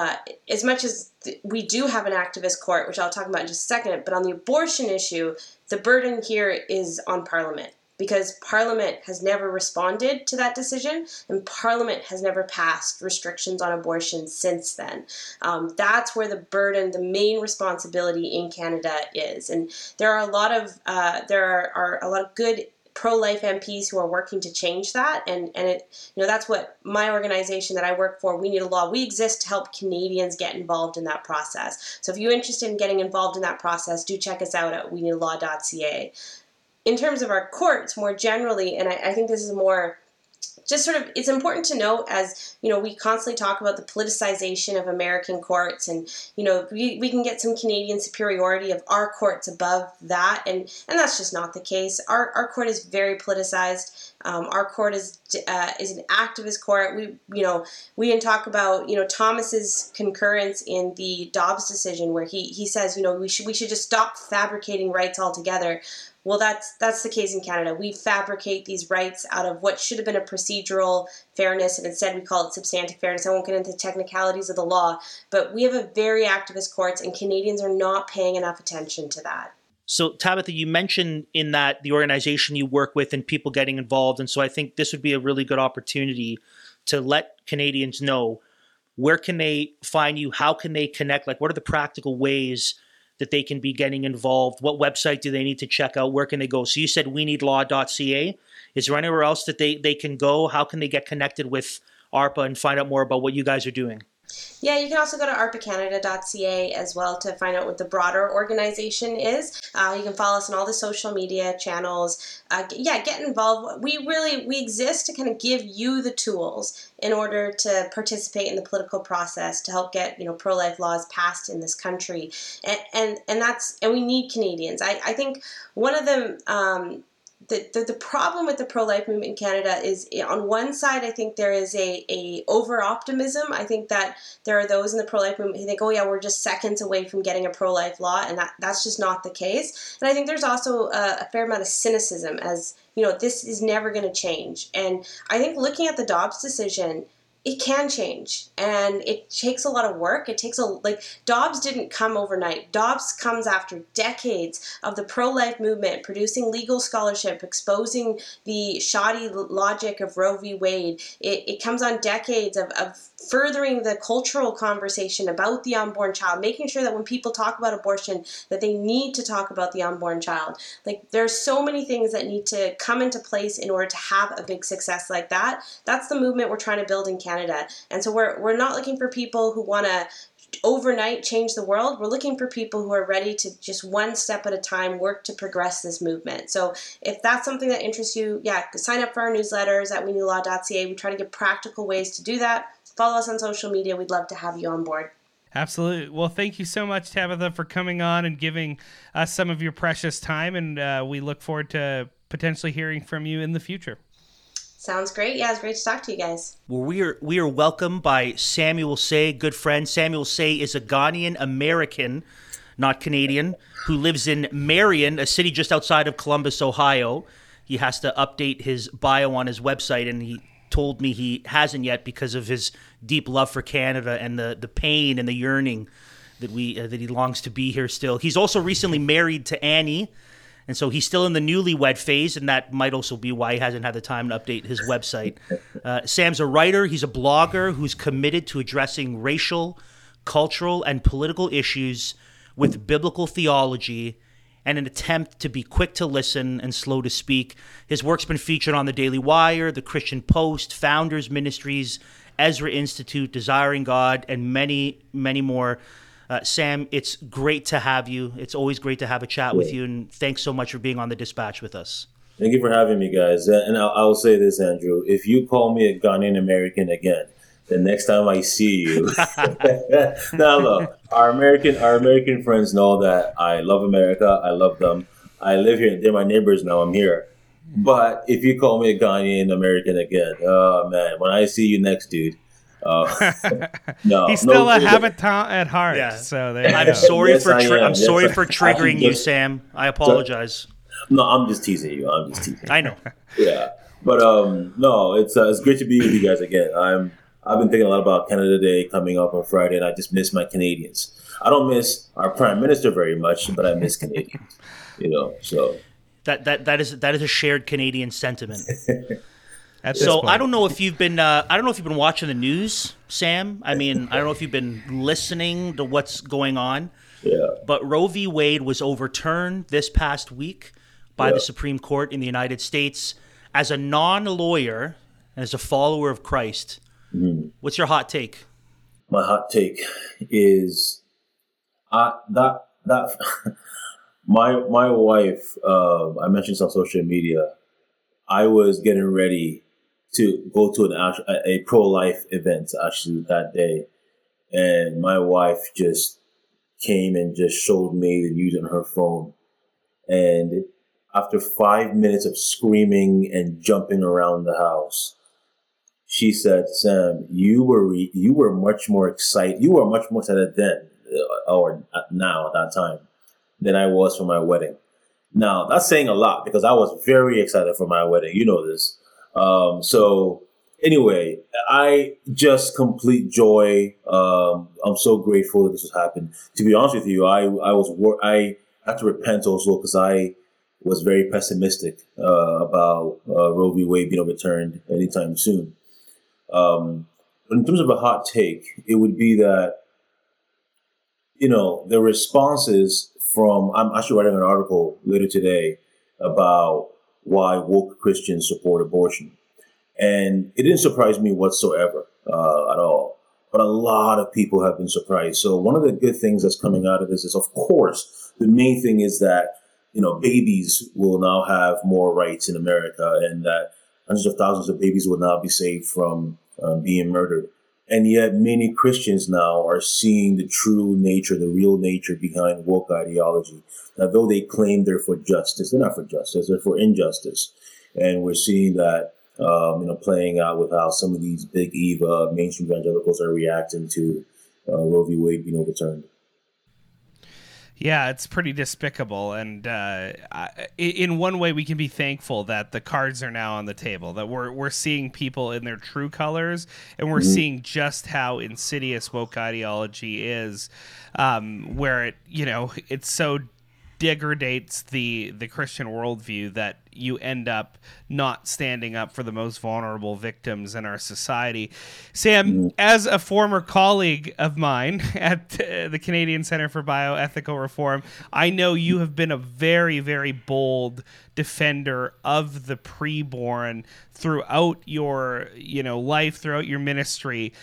as much as we do have an activist court, which I'll talk about in just a second, but on the abortion issue, the burden here is on Parliament. Because Parliament has never responded to that decision, and Parliament has never passed restrictions on abortion since then. That's where the burden, the main responsibility in Canada is, and there are a lot of good pro-life MPs who are working to change that, and that's what my organization that I work for, We Need a Law, we exist to help Canadians get involved in that process. So if you're interested in getting involved in that process, do check us out at weneedalaw.ca. In terms of our courts more generally, and I think this is more just sort of, it's important to note as, we constantly talk about the politicization of American courts and, we can get some Canadian superiority of our courts above that. And that's just not the case. Our court is very politicized. Our court is an activist court. We can talk about Thomas's concurrence in the Dobbs decision, where he says we should just stop fabricating rights altogether. Well, that's the case in Canada. We fabricate these rights out of what should have been a procedural fairness, and instead we call it substantive fairness. I won't get into the technicalities of the law, but we have a very activist courts, and Canadians are not paying enough attention to that. So, Tabitha, you mentioned in that the organization you work with and people getting involved, and so I think this would be a really good opportunity to let Canadians know, where can they find you? How can they connect? Like, what are the practical ways that they can be getting involved? What website do they need to check out? Where can they go? So you said weneedlaw.ca. Is there anywhere else that they can go? How can they get connected with ARPA and find out more about what you guys are doing? Yeah, you can also go to arpacanada.ca as well to find out what the broader organization is. You can follow us on all the social media channels. Get involved. We exist to kind of give you the tools in order to participate in the political process to help get pro-life laws passed in this country, and we need Canadians. I think one of them. The problem with the pro-life movement in Canada is, on one side, I think there is a over-optimism. I think that there are those in the pro-life movement who think, oh yeah, we're just seconds away from getting a pro-life law, and that's just not the case. And I think there's also a fair amount of cynicism, as this is never going to change. And I think looking at the Dobbs decision, it can change, and it takes a lot of work. Dobbs didn't come overnight. Dobbs comes after decades of the pro-life movement producing legal scholarship, exposing the shoddy logic of Roe v. Wade. It comes on decades of furthering the cultural conversation about the unborn child, making sure that when people talk about abortion, that they need to talk about the unborn child. There's so many things that need to come into place in order to have a big success like that. That's the movement we're trying to build in Canada. And so we're not looking for people who want to overnight change the world. We're looking for people who are ready to just one step at a time work to progress this movement. So if that's something that interests you, sign up for our newsletters at weneedlaw.ca. We try to give practical ways to do that. Follow us on social media. We'd love to have you on board. Absolutely. Well, thank you so much, Tabitha, for coming on and giving us some of your precious time. And we look forward to potentially hearing from you in the future. Sounds great. Yeah, it's great to talk to you guys. Well, we are welcomed by Samuel Sey, good friend. Samuel Sey is a Ghanaian American, not Canadian, who lives in Marion, a city just outside of Columbus, Ohio. He has to update his bio on his website, and he told me he hasn't yet because of his deep love for Canada and the pain and the yearning that he longs to be here still. He's also recently married to Annie, and so he's still in the newlywed phase, and that might also be why he hasn't had the time to update his website. Sam's a writer. He's a blogger who's committed to addressing racial, cultural, and political issues with biblical theology and an attempt to be quick to listen and slow to speak. His work's been featured on the Daily Wire, the Christian Post, Founders Ministries, Ezra Institute, Desiring God, and many, many more. Sam, it's great to have you. It's always great to have a chat with you, and thanks so much for being on The Dispatch with us. Thank you for having me, guys. And I'll say this, Andrew. If you call me a Ghanaian American again, the next time I see you, now look, our American friends know that I love America. I love them. I live here. They're my neighbors now. I'm here. But if you call me a Ghanaian American again, oh man, when I see you next, dude. No, he's still a habitant at heart. Yeah. So I'm sorry for triggering you, Sam. I apologize. No, I'm just teasing you. I know. Yeah, but no, it's great to be with you guys again. I've been thinking a lot about Canada Day coming up on Friday, and I just miss my Canadians. I don't miss our Prime Minister very much, but I miss Canadians. So that is a shared Canadian sentiment. So I don't know if you've been watching the news, Sam. I mean, I don't know if you've been listening to what's going on. Yeah. But Roe v. Wade was overturned this past week by the Supreme Court in the United States. As a non-lawyer and as a follower of Christ, what's your hot take? My hot take is that my wife. I mentioned this on social media. I was getting ready to go to a pro-life event actually that day, and my wife just came and just showed me the news on her phone, and after 5 minutes of screaming and jumping around the house, she said, "Sam, you were much more excited. You were much more excited then, or now at that time, than I was for my wedding." Now, that's saying a lot because I was very excited for my wedding. You know this. So anyway, I just complete joy. I'm so grateful that this has happened. To be honest with you, I had to repent also because I was very pessimistic about Roe v. Wade being overturned anytime soon. But in terms of a hot take, it would be that, the responses I'm actually writing an article later today about why woke Christians support abortion. And it didn't surprise me whatsoever at all. But a lot of people have been surprised. So one of the good things that's coming out of this is, of course, the main thing is that, babies will now have more rights in America, and that hundreds of thousands of babies will now be saved from being murdered. And yet many Christians now are seeing the true nature, the real nature behind woke ideology. Now, though they claim they're for justice, they're not for justice, they're for injustice. And we're seeing that, playing out with how some of these big Eva mainstream evangelicals are reacting to Roe v. Wade being overturned. Yeah, it's pretty despicable, and in one way, we can be thankful that the cards are now on the table. That we're seeing people in their true colors, and we're seeing just how insidious woke ideology is, where it so degrades the Christian worldview that you end up not standing up for the most vulnerable victims in our society. Sam, as a former colleague of mine at the Canadian Centre for Bioethical Reform, I know you have been a very, very bold defender of the preborn throughout your life, throughout your ministry.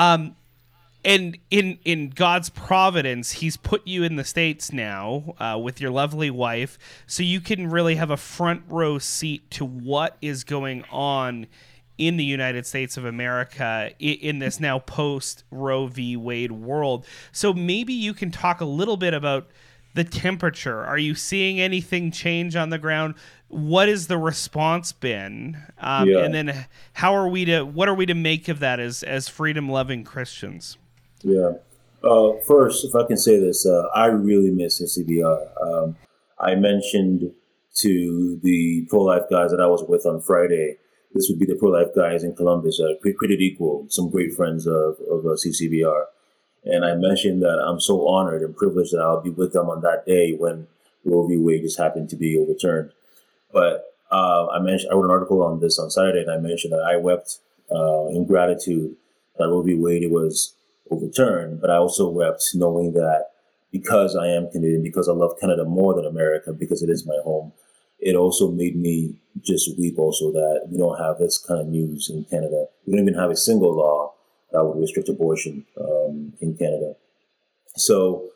And in God's providence, he's put you in the States now with your lovely wife, so you can really have a front row seat to what is going on in the United States of America in this now post-Roe v. Wade world. So maybe you can talk a little bit about the temperature. Are you seeing anything change on the ground? What has the response been? And then what are we to make of that as freedom-loving Christians? Yeah. First, if I can say this, I really miss CCBR. I mentioned to the pro-life guys that I was with on Friday, this would be the pro-life guys in Columbus, Created Equal, some great friends of CCBR. And I mentioned that I'm so honored and privileged that I'll be with them on that day when Roe v. Wade just happened to be overturned. But I wrote an article on this on Saturday, and I mentioned that I wept in gratitude that Roe v. Wade was overturned, but I also wept knowing that because I am Canadian, because I love Canada more than America, because it is my home, it also made me just weep also that we don't have this kind of news in Canada. We don't even have a single law that would restrict abortion in Canada. So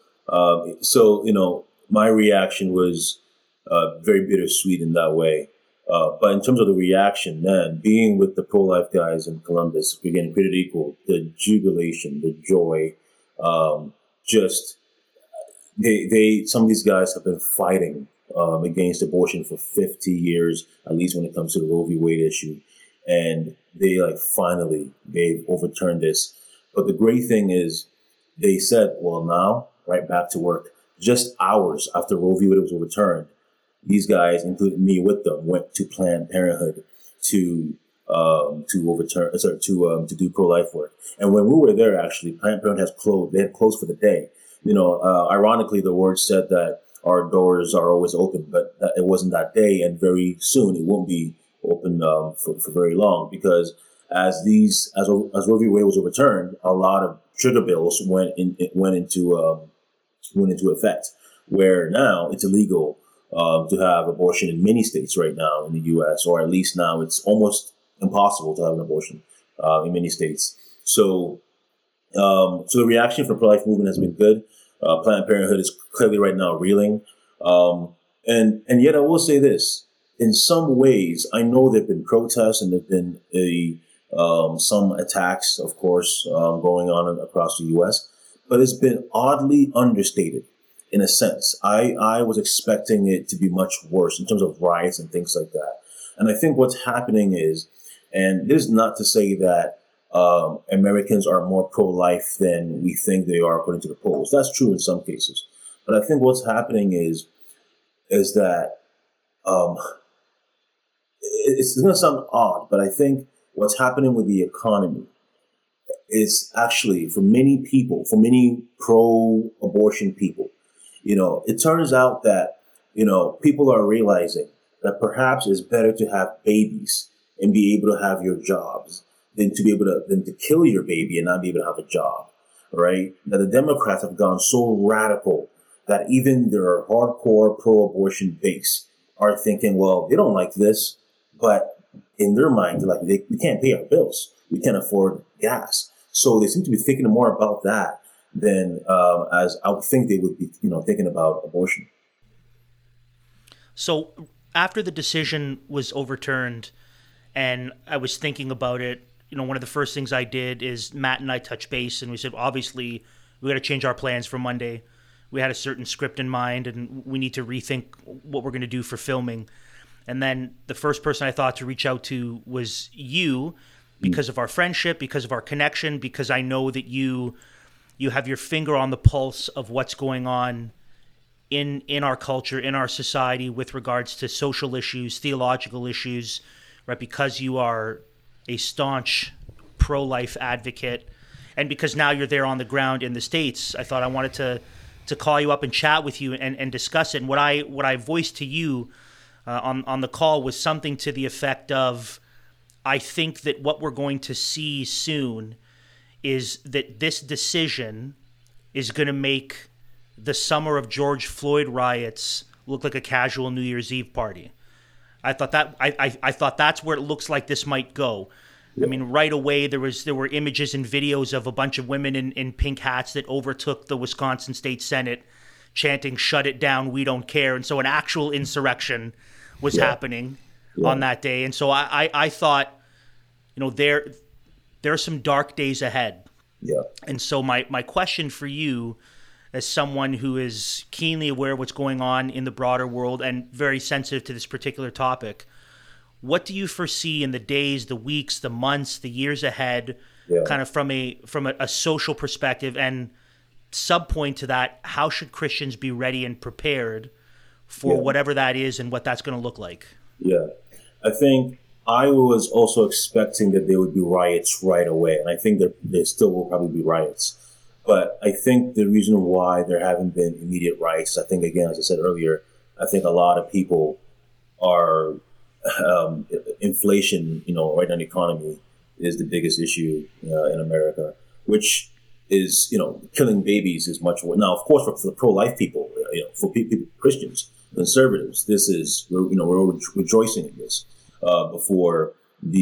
my reaction was very bittersweet in that way. But in terms of the reaction, then being with the pro-life guys in Columbus, again, Created Equal, the jubilation, the joy, some of these guys have been fighting against abortion for 50 years, at least when it comes to the Roe v. Wade issue. And they've overturned this. But the great thing is they said, well, now, right back to work. Just hours after Roe v. Wade was overturned, these guys, including me with them, went to Planned Parenthood to do pro-life work. And when we were there, actually, Planned Parenthood has closed. They had closed for the day. Ironically, the word said that our doors are always open, but it wasn't that day, and very soon it won't be open for very long, because as Roe v. Wade was overturned, a lot of trigger bills went into effect, where now it's illegal to have abortion in many states right now in the U.S., or at least now it's almost impossible to have an abortion in many states. So the reaction from the pro-life movement has been good. Planned Parenthood is clearly right now reeling. And yet I will say this. In some ways, I know there have been protests and there have been some attacks, of course, going on across the U.S., but it's been oddly understated. in a sense. I was expecting it to be much worse in terms of riots and things like that. And I think what's happening is, and this is not to say that Americans are more pro-life than we think they are according to the polls. That's true in some cases. But I think what's happening is that it's going to sound odd, but I think what's happening with the economy is actually, for many people, for many pro-abortion people, it turns out that, people are realizing that perhaps it's better to have babies and be able to have your jobs than to kill your baby and not be able to have a job, right? That the Democrats have gone so radical that even their hardcore pro-abortion base are thinking, well, they don't like this, but in their mind, they're like, we can't pay our bills. We can't afford gas. So they seem to be thinking more about that than as I would think they would be, thinking about abortion. So after the decision was overturned and I was thinking about it, one of the first things I did is Matt and I touched base and we said, obviously, we got to change our plans for Monday. We had a certain script in mind and we need to rethink what we're going to do for filming. And then the first person I thought to reach out to was you, because of our friendship, because of our connection, because I know that you have your finger on the pulse of what's going on in our culture, in our society with regards to social issues, theological issues, right? Because you are a staunch pro-life advocate, and because now you're there on the ground in the States, I thought I wanted to call you up and chat with you and discuss it. And what I voiced to you on the call was something to the effect of, I think that what we're going to see soon is that this decision is going to make the summer of George Floyd riots look like a casual New Year's Eve party. I thought that I thought that's where it looks like this might go. I mean, right away there were images and videos of a bunch of women in pink hats that overtook the Wisconsin State Senate, chanting "Shut it down, we don't care." And so an actual insurrection was happening on that day. And so I thought, there are some dark days ahead. Yeah. And so my question for you, as someone who is keenly aware of what's going on in the broader world and very sensitive to this particular topic, what do you foresee in the days, the weeks, the months, the years ahead, kind of from a social perspective? And subpoint to that, how should Christians be ready and prepared for whatever that is and what that's going to look like? Yeah, I think I was also expecting that there would be riots right away. And I think that there still will probably be riots. But I think the reason why there haven't been immediate riots, I think, again, as I said earlier, I think a lot of people are inflation, right now in the economy is the biggest issue in America, which is, killing babies is much worse. Now, of course, for the pro-life people, for people, Christians, conservatives, this is, we're rejoicing in this for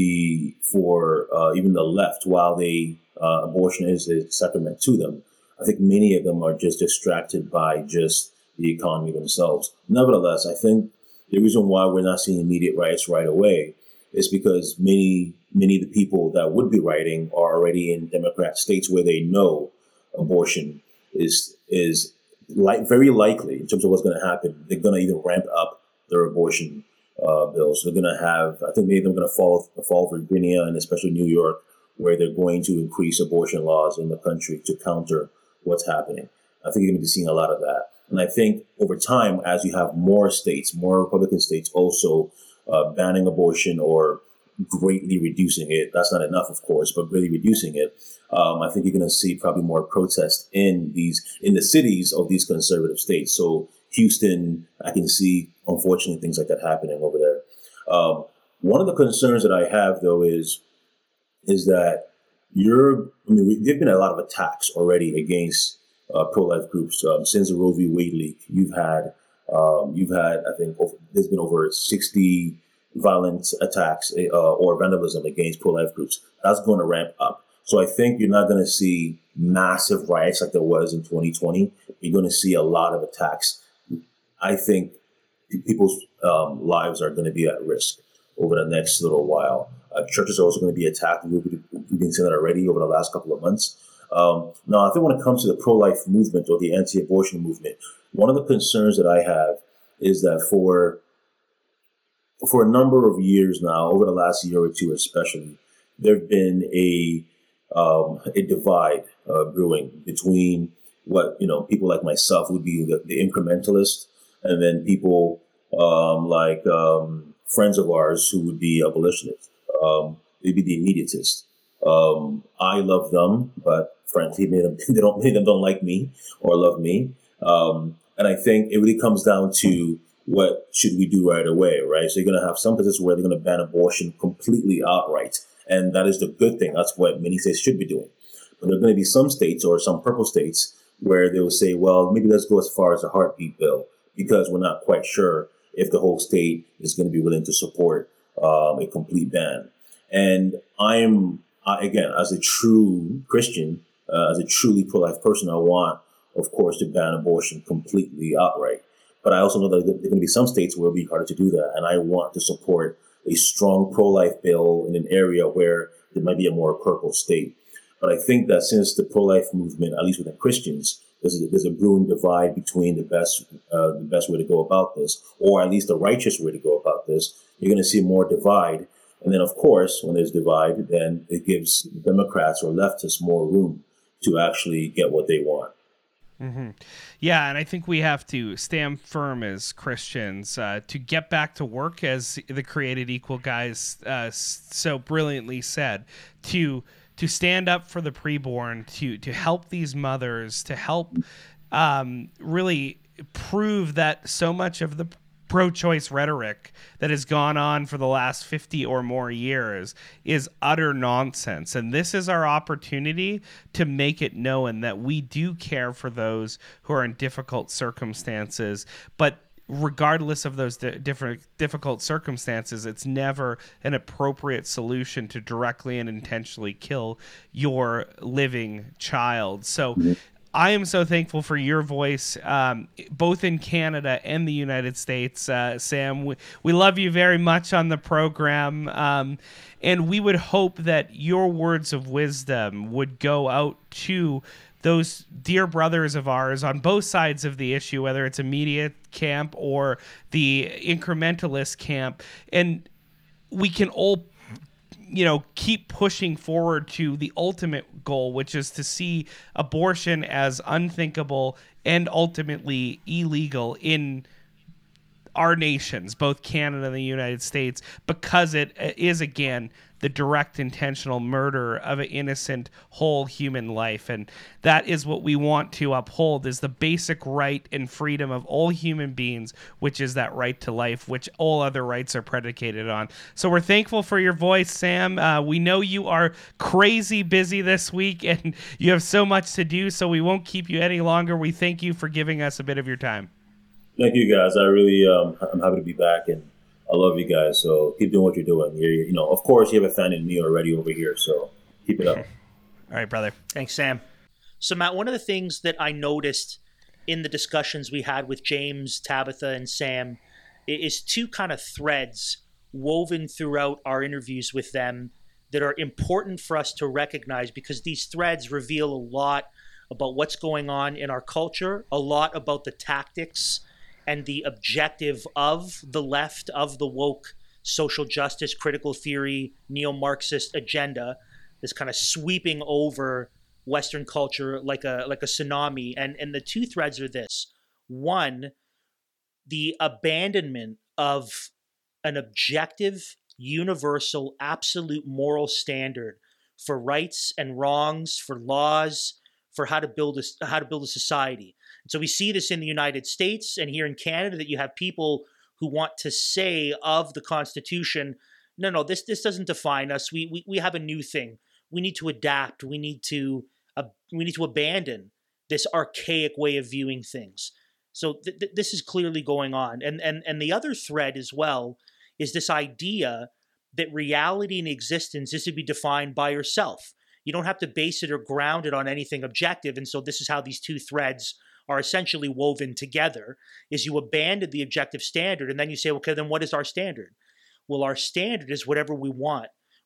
even the left, while abortion is a sacrament to them. I think many of them are just distracted by just the economy themselves. Nevertheless, I think the reason why we're not seeing immediate riots right away is because many of the people that would be rioting are already in Democrat states where they know abortion is very likely in terms of what's going to happen. They're going to either ramp up their abortion bills. They're going to have, I think maybe they're going to fall Virginia and especially New York, where they're going to increase abortion laws in the country to counter what's happening. I think you're going to be seeing a lot of that. And I think over time, as you have more states, more Republican states also banning abortion or greatly reducing it, that's not enough, of course, but really reducing it, I think you're going to see probably more protest in the cities of these conservative states. So Houston, I can see, unfortunately, things like that happening over there. One of the concerns that I have, though, is that there've been a lot of attacks already against pro-life groups since the Roe v. Wade leak. You've had, I think, there's been over 60 violent attacks or vandalism against pro-life groups. That's going to ramp up. So I think you're not going to see massive riots like there was in 2020. You're going to see a lot of attacks. I think people's lives are going to be at risk over the next little while. Churches are also going to be attacked. We've been seeing that already over the last couple of months. Now, I think when it comes to the pro-life movement or the anti-abortion movement, one of the concerns that I have is that for a number of years now, over the last year or two especially, there's been a divide brewing between what people like myself would be the incrementalist, and then people like friends of ours who would be abolitionists. They'd be the immediatists. I love them, but frankly, many of them don't like me or love me. And I think it really comes down to what should we do right away, right? So you're going to have some places where they're going to ban abortion completely outright. And that is the good thing. That's what many states should be doing. But there are going to be some states or some purple states where they will say, well, maybe let's go as far as the heartbeat bill, because we're not quite sure if the whole state is going to be willing to support a complete ban. And again, as a true Christian, as a truly pro-life person, I want, of course, to ban abortion completely outright. But I also know that there are going to be some states where it'll be harder to do that. And I want to support a strong pro-life bill in an area where there might be a more purple state. But I think that since the pro-life movement, at least within Christians, there's a brewing divide between the best way to go about this, or at least the righteous way to go about this, you're going to see more divide. And then, of course, when there's divide, then it gives Democrats or leftists more room to actually get what they want. Mm-hmm. Yeah, and I think we have to stand firm as Christians to get back to work, as the Created Equal guys so brilliantly said, to stand up for the preborn, to help these mothers, to help really prove that so much of the pro-choice rhetoric that has gone on for the last 50 or more years is utter nonsense. And this is our opportunity to make it known that we do care for those who are in difficult circumstances, but regardless of those difficult circumstances, it's never an appropriate solution to directly and intentionally kill your living child. So I am so thankful for your voice, both in Canada and the United States. Sam, we love you very much on the program, and we would hope that your words of wisdom would go out to those dear brothers of ours on both sides of the issue, whether it's a media camp or the incrementalist camp, and we can all keep pushing forward to the ultimate goal, which is to see abortion as unthinkable and ultimately illegal in our nations, both Canada and the United States, because it is, again, the direct intentional murder of an innocent whole human life. And that is what we want to uphold, is the basic right and freedom of all human beings, which is that right to life, which all other rights are predicated on. So we're thankful for your voice, Sam. We know you are crazy busy this week and you have so much to do, so we won't keep you any longer. We thank you for giving us a bit of your time. Thank you, guys. I really, I'm happy to be back, and I love you guys. So keep doing what you're doing. Of course, you have a fan in me already over here, so keep it up. All right, brother. Thanks, Sam. So, Matt, one of the things that I noticed in the discussions we had with James, Tabitha, and Sam is two kind of threads woven throughout our interviews with them that are important for us to recognize, because these threads reveal a lot about what's going on in our culture, a lot about the tactics and the objective of the left, of the woke social justice, critical theory, neo-Marxist agenda that's kind of sweeping over Western culture like a tsunami. And the two threads are this. One, the abandonment of an objective, universal, absolute moral standard for rights and wrongs, for laws, for how to build a society. So we see this in the United States and here in Canada, that you have people who want to say of the Constitution, no, this doesn't define us. We have a new thing. We need to adapt. We need to abandon this archaic way of viewing things. So this is clearly going on. And the other thread as well is this idea that reality and existence is to be defined by yourself. You don't have to base it or ground it on anything objective. And so this is how these two threads are essentially woven together, is you abandon the objective standard and then you say, okay, then what is our standard? Well, our standard is whatever we want.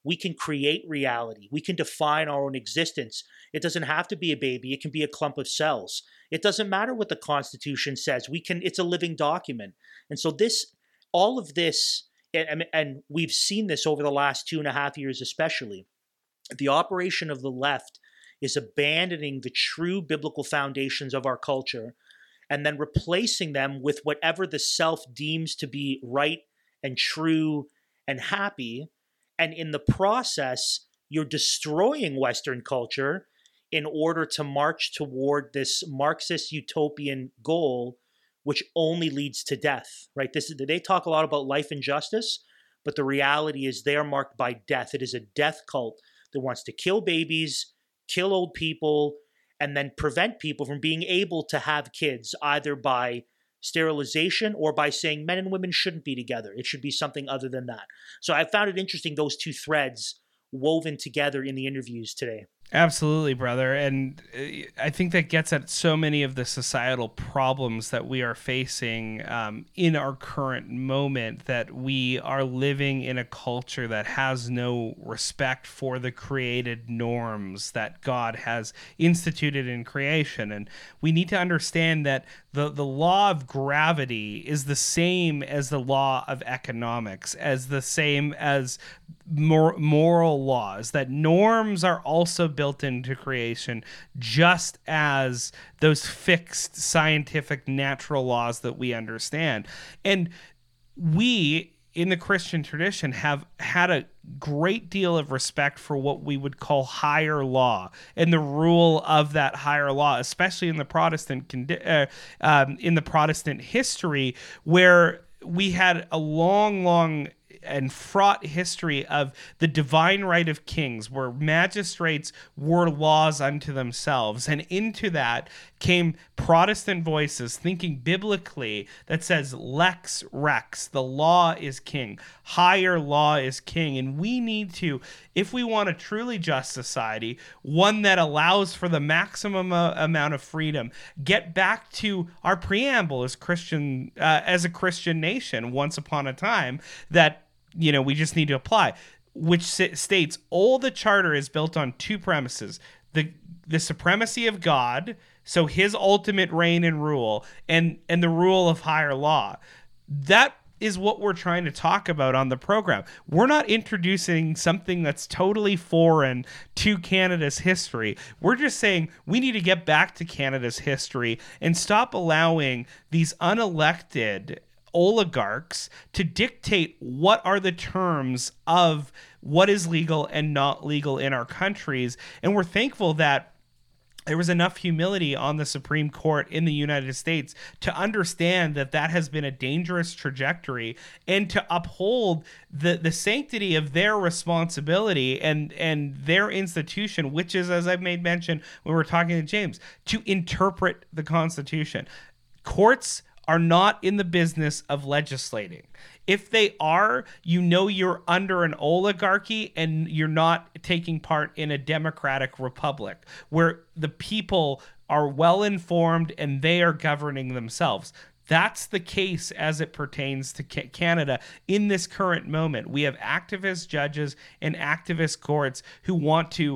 We can create reality. We can define our own existence. It doesn't have to be a baby. It can be a clump of cells. It doesn't matter what the Constitution says. It's a living document. And so all of this, and we've seen this over the last 2.5 years especially, the operation of the left is abandoning the true biblical foundations of our culture and then replacing them with whatever the self deems to be right and true and happy. And in the process, you're destroying Western culture in order to march toward this Marxist utopian goal, which only leads to death, right? They talk a lot about life and justice, but the reality is they are marked by death. It is a death cult that wants to kill babies, kill old people, and then prevent people from being able to have kids, either by sterilization or by saying men and women shouldn't be together. It should be something other than that. So I found it interesting, those two threads woven together in the interviews today. Absolutely, brother. And I think that gets at so many of the societal problems that we are facing in our current moment, that we are living in a culture that has no respect for the created norms that God has instituted in creation. And we need to understand that the law of gravity is the same as the law of economics, as the same as moral laws, that norms are also built into creation, just as those fixed scientific natural laws that we understand. And we in the Christian tradition have had a great deal of respect for what we would call higher law and the rule of that higher law, especially in the Protestant history, where we had a long and fraught history of the divine right of kings, where magistrates were laws unto themselves. And into that came Protestant voices thinking biblically that says lex rex, the law is king, higher law is king. And we need to, if we want a truly just society, one that allows for the maximum amount of freedom, get back to our preamble as a Christian nation once upon a time, that we just need to apply, which states all the charter is built on two premises: the supremacy of God, so his ultimate reign and rule, and the rule of higher law. That is what we're trying to talk about on the program. We're not introducing something that's totally foreign to Canada's history. We're just saying we need to get back to Canada's history and stop allowing these unelected oligarchs to dictate what are the terms of what is legal and not legal in our countries. And we're thankful that there was enough humility on the Supreme Court in the United States to understand that that has been a dangerous trajectory, and to uphold the sanctity of their responsibility and their institution, which is, as I've made mention when we're talking to James, to interpret the Constitution. Courts are not in the business of legislating. If they are, you're under an oligarchy and you're not taking part in a democratic republic where the people are well informed and they are governing themselves. That's the case as it pertains to Canada in this current moment. We have activist judges and activist courts who want to,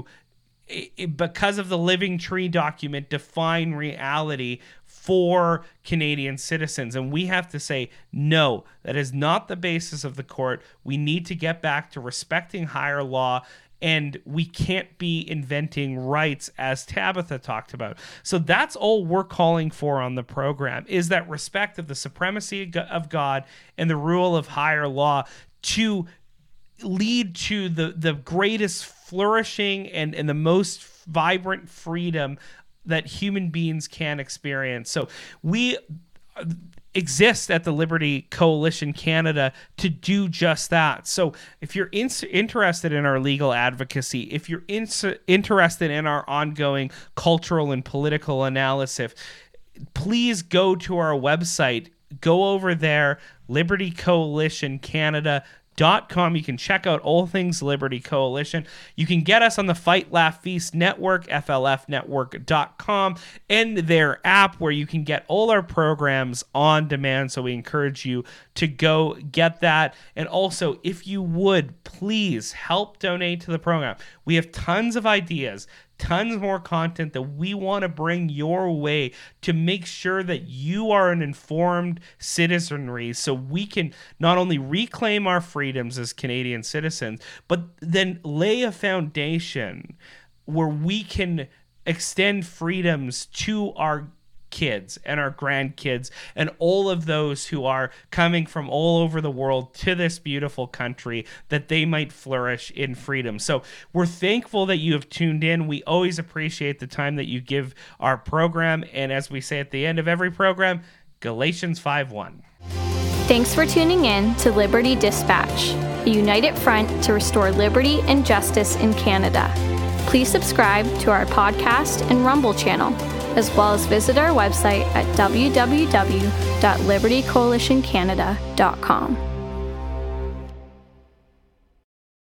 because of the Living Tree document, define reality for Canadian citizens. And we have to say, no, that is not the basis of the court. We need to get back to respecting higher law, and we can't be inventing rights, as Tabitha talked about. So that's all we're calling for on the program, is that respect of the supremacy of God and the rule of higher law to lead to the greatest flourishing and the most vibrant freedom that human beings can experience. So we exist at the Liberty Coalition Canada to do just that. So if you're interested in our legal advocacy, if you're interested in our ongoing cultural and political analysis, please go to our website. Go over there, Liberty Coalition Canada. libertycoalition.com. You can check out all things Liberty Coalition. You can get us on the Fight Laugh Feast Network, flfnetwork.com, and their app where you can get all our programs on demand. So we encourage you to go get that. And also, if you would, please help donate to the program. We have tons of ideas, tons more content that we want to bring your way to make sure that you are an informed citizenry, so we can not only reclaim our freedoms as Canadian citizens, but then lay a foundation where we can extend freedoms to our kids and our grandkids and all of those who are coming from all over the world to this beautiful country, that they might flourish in freedom. So we're thankful that you have tuned in. We always appreciate the time that you give our program. And as we say at the end of every program, Galatians 5:1. Thanks for tuning in to Liberty Dispatch, a united front to restore liberty and justice in Canada. Please subscribe to our podcast and Rumble channel, as well as visit our website at www.libertycoalitioncanada.com.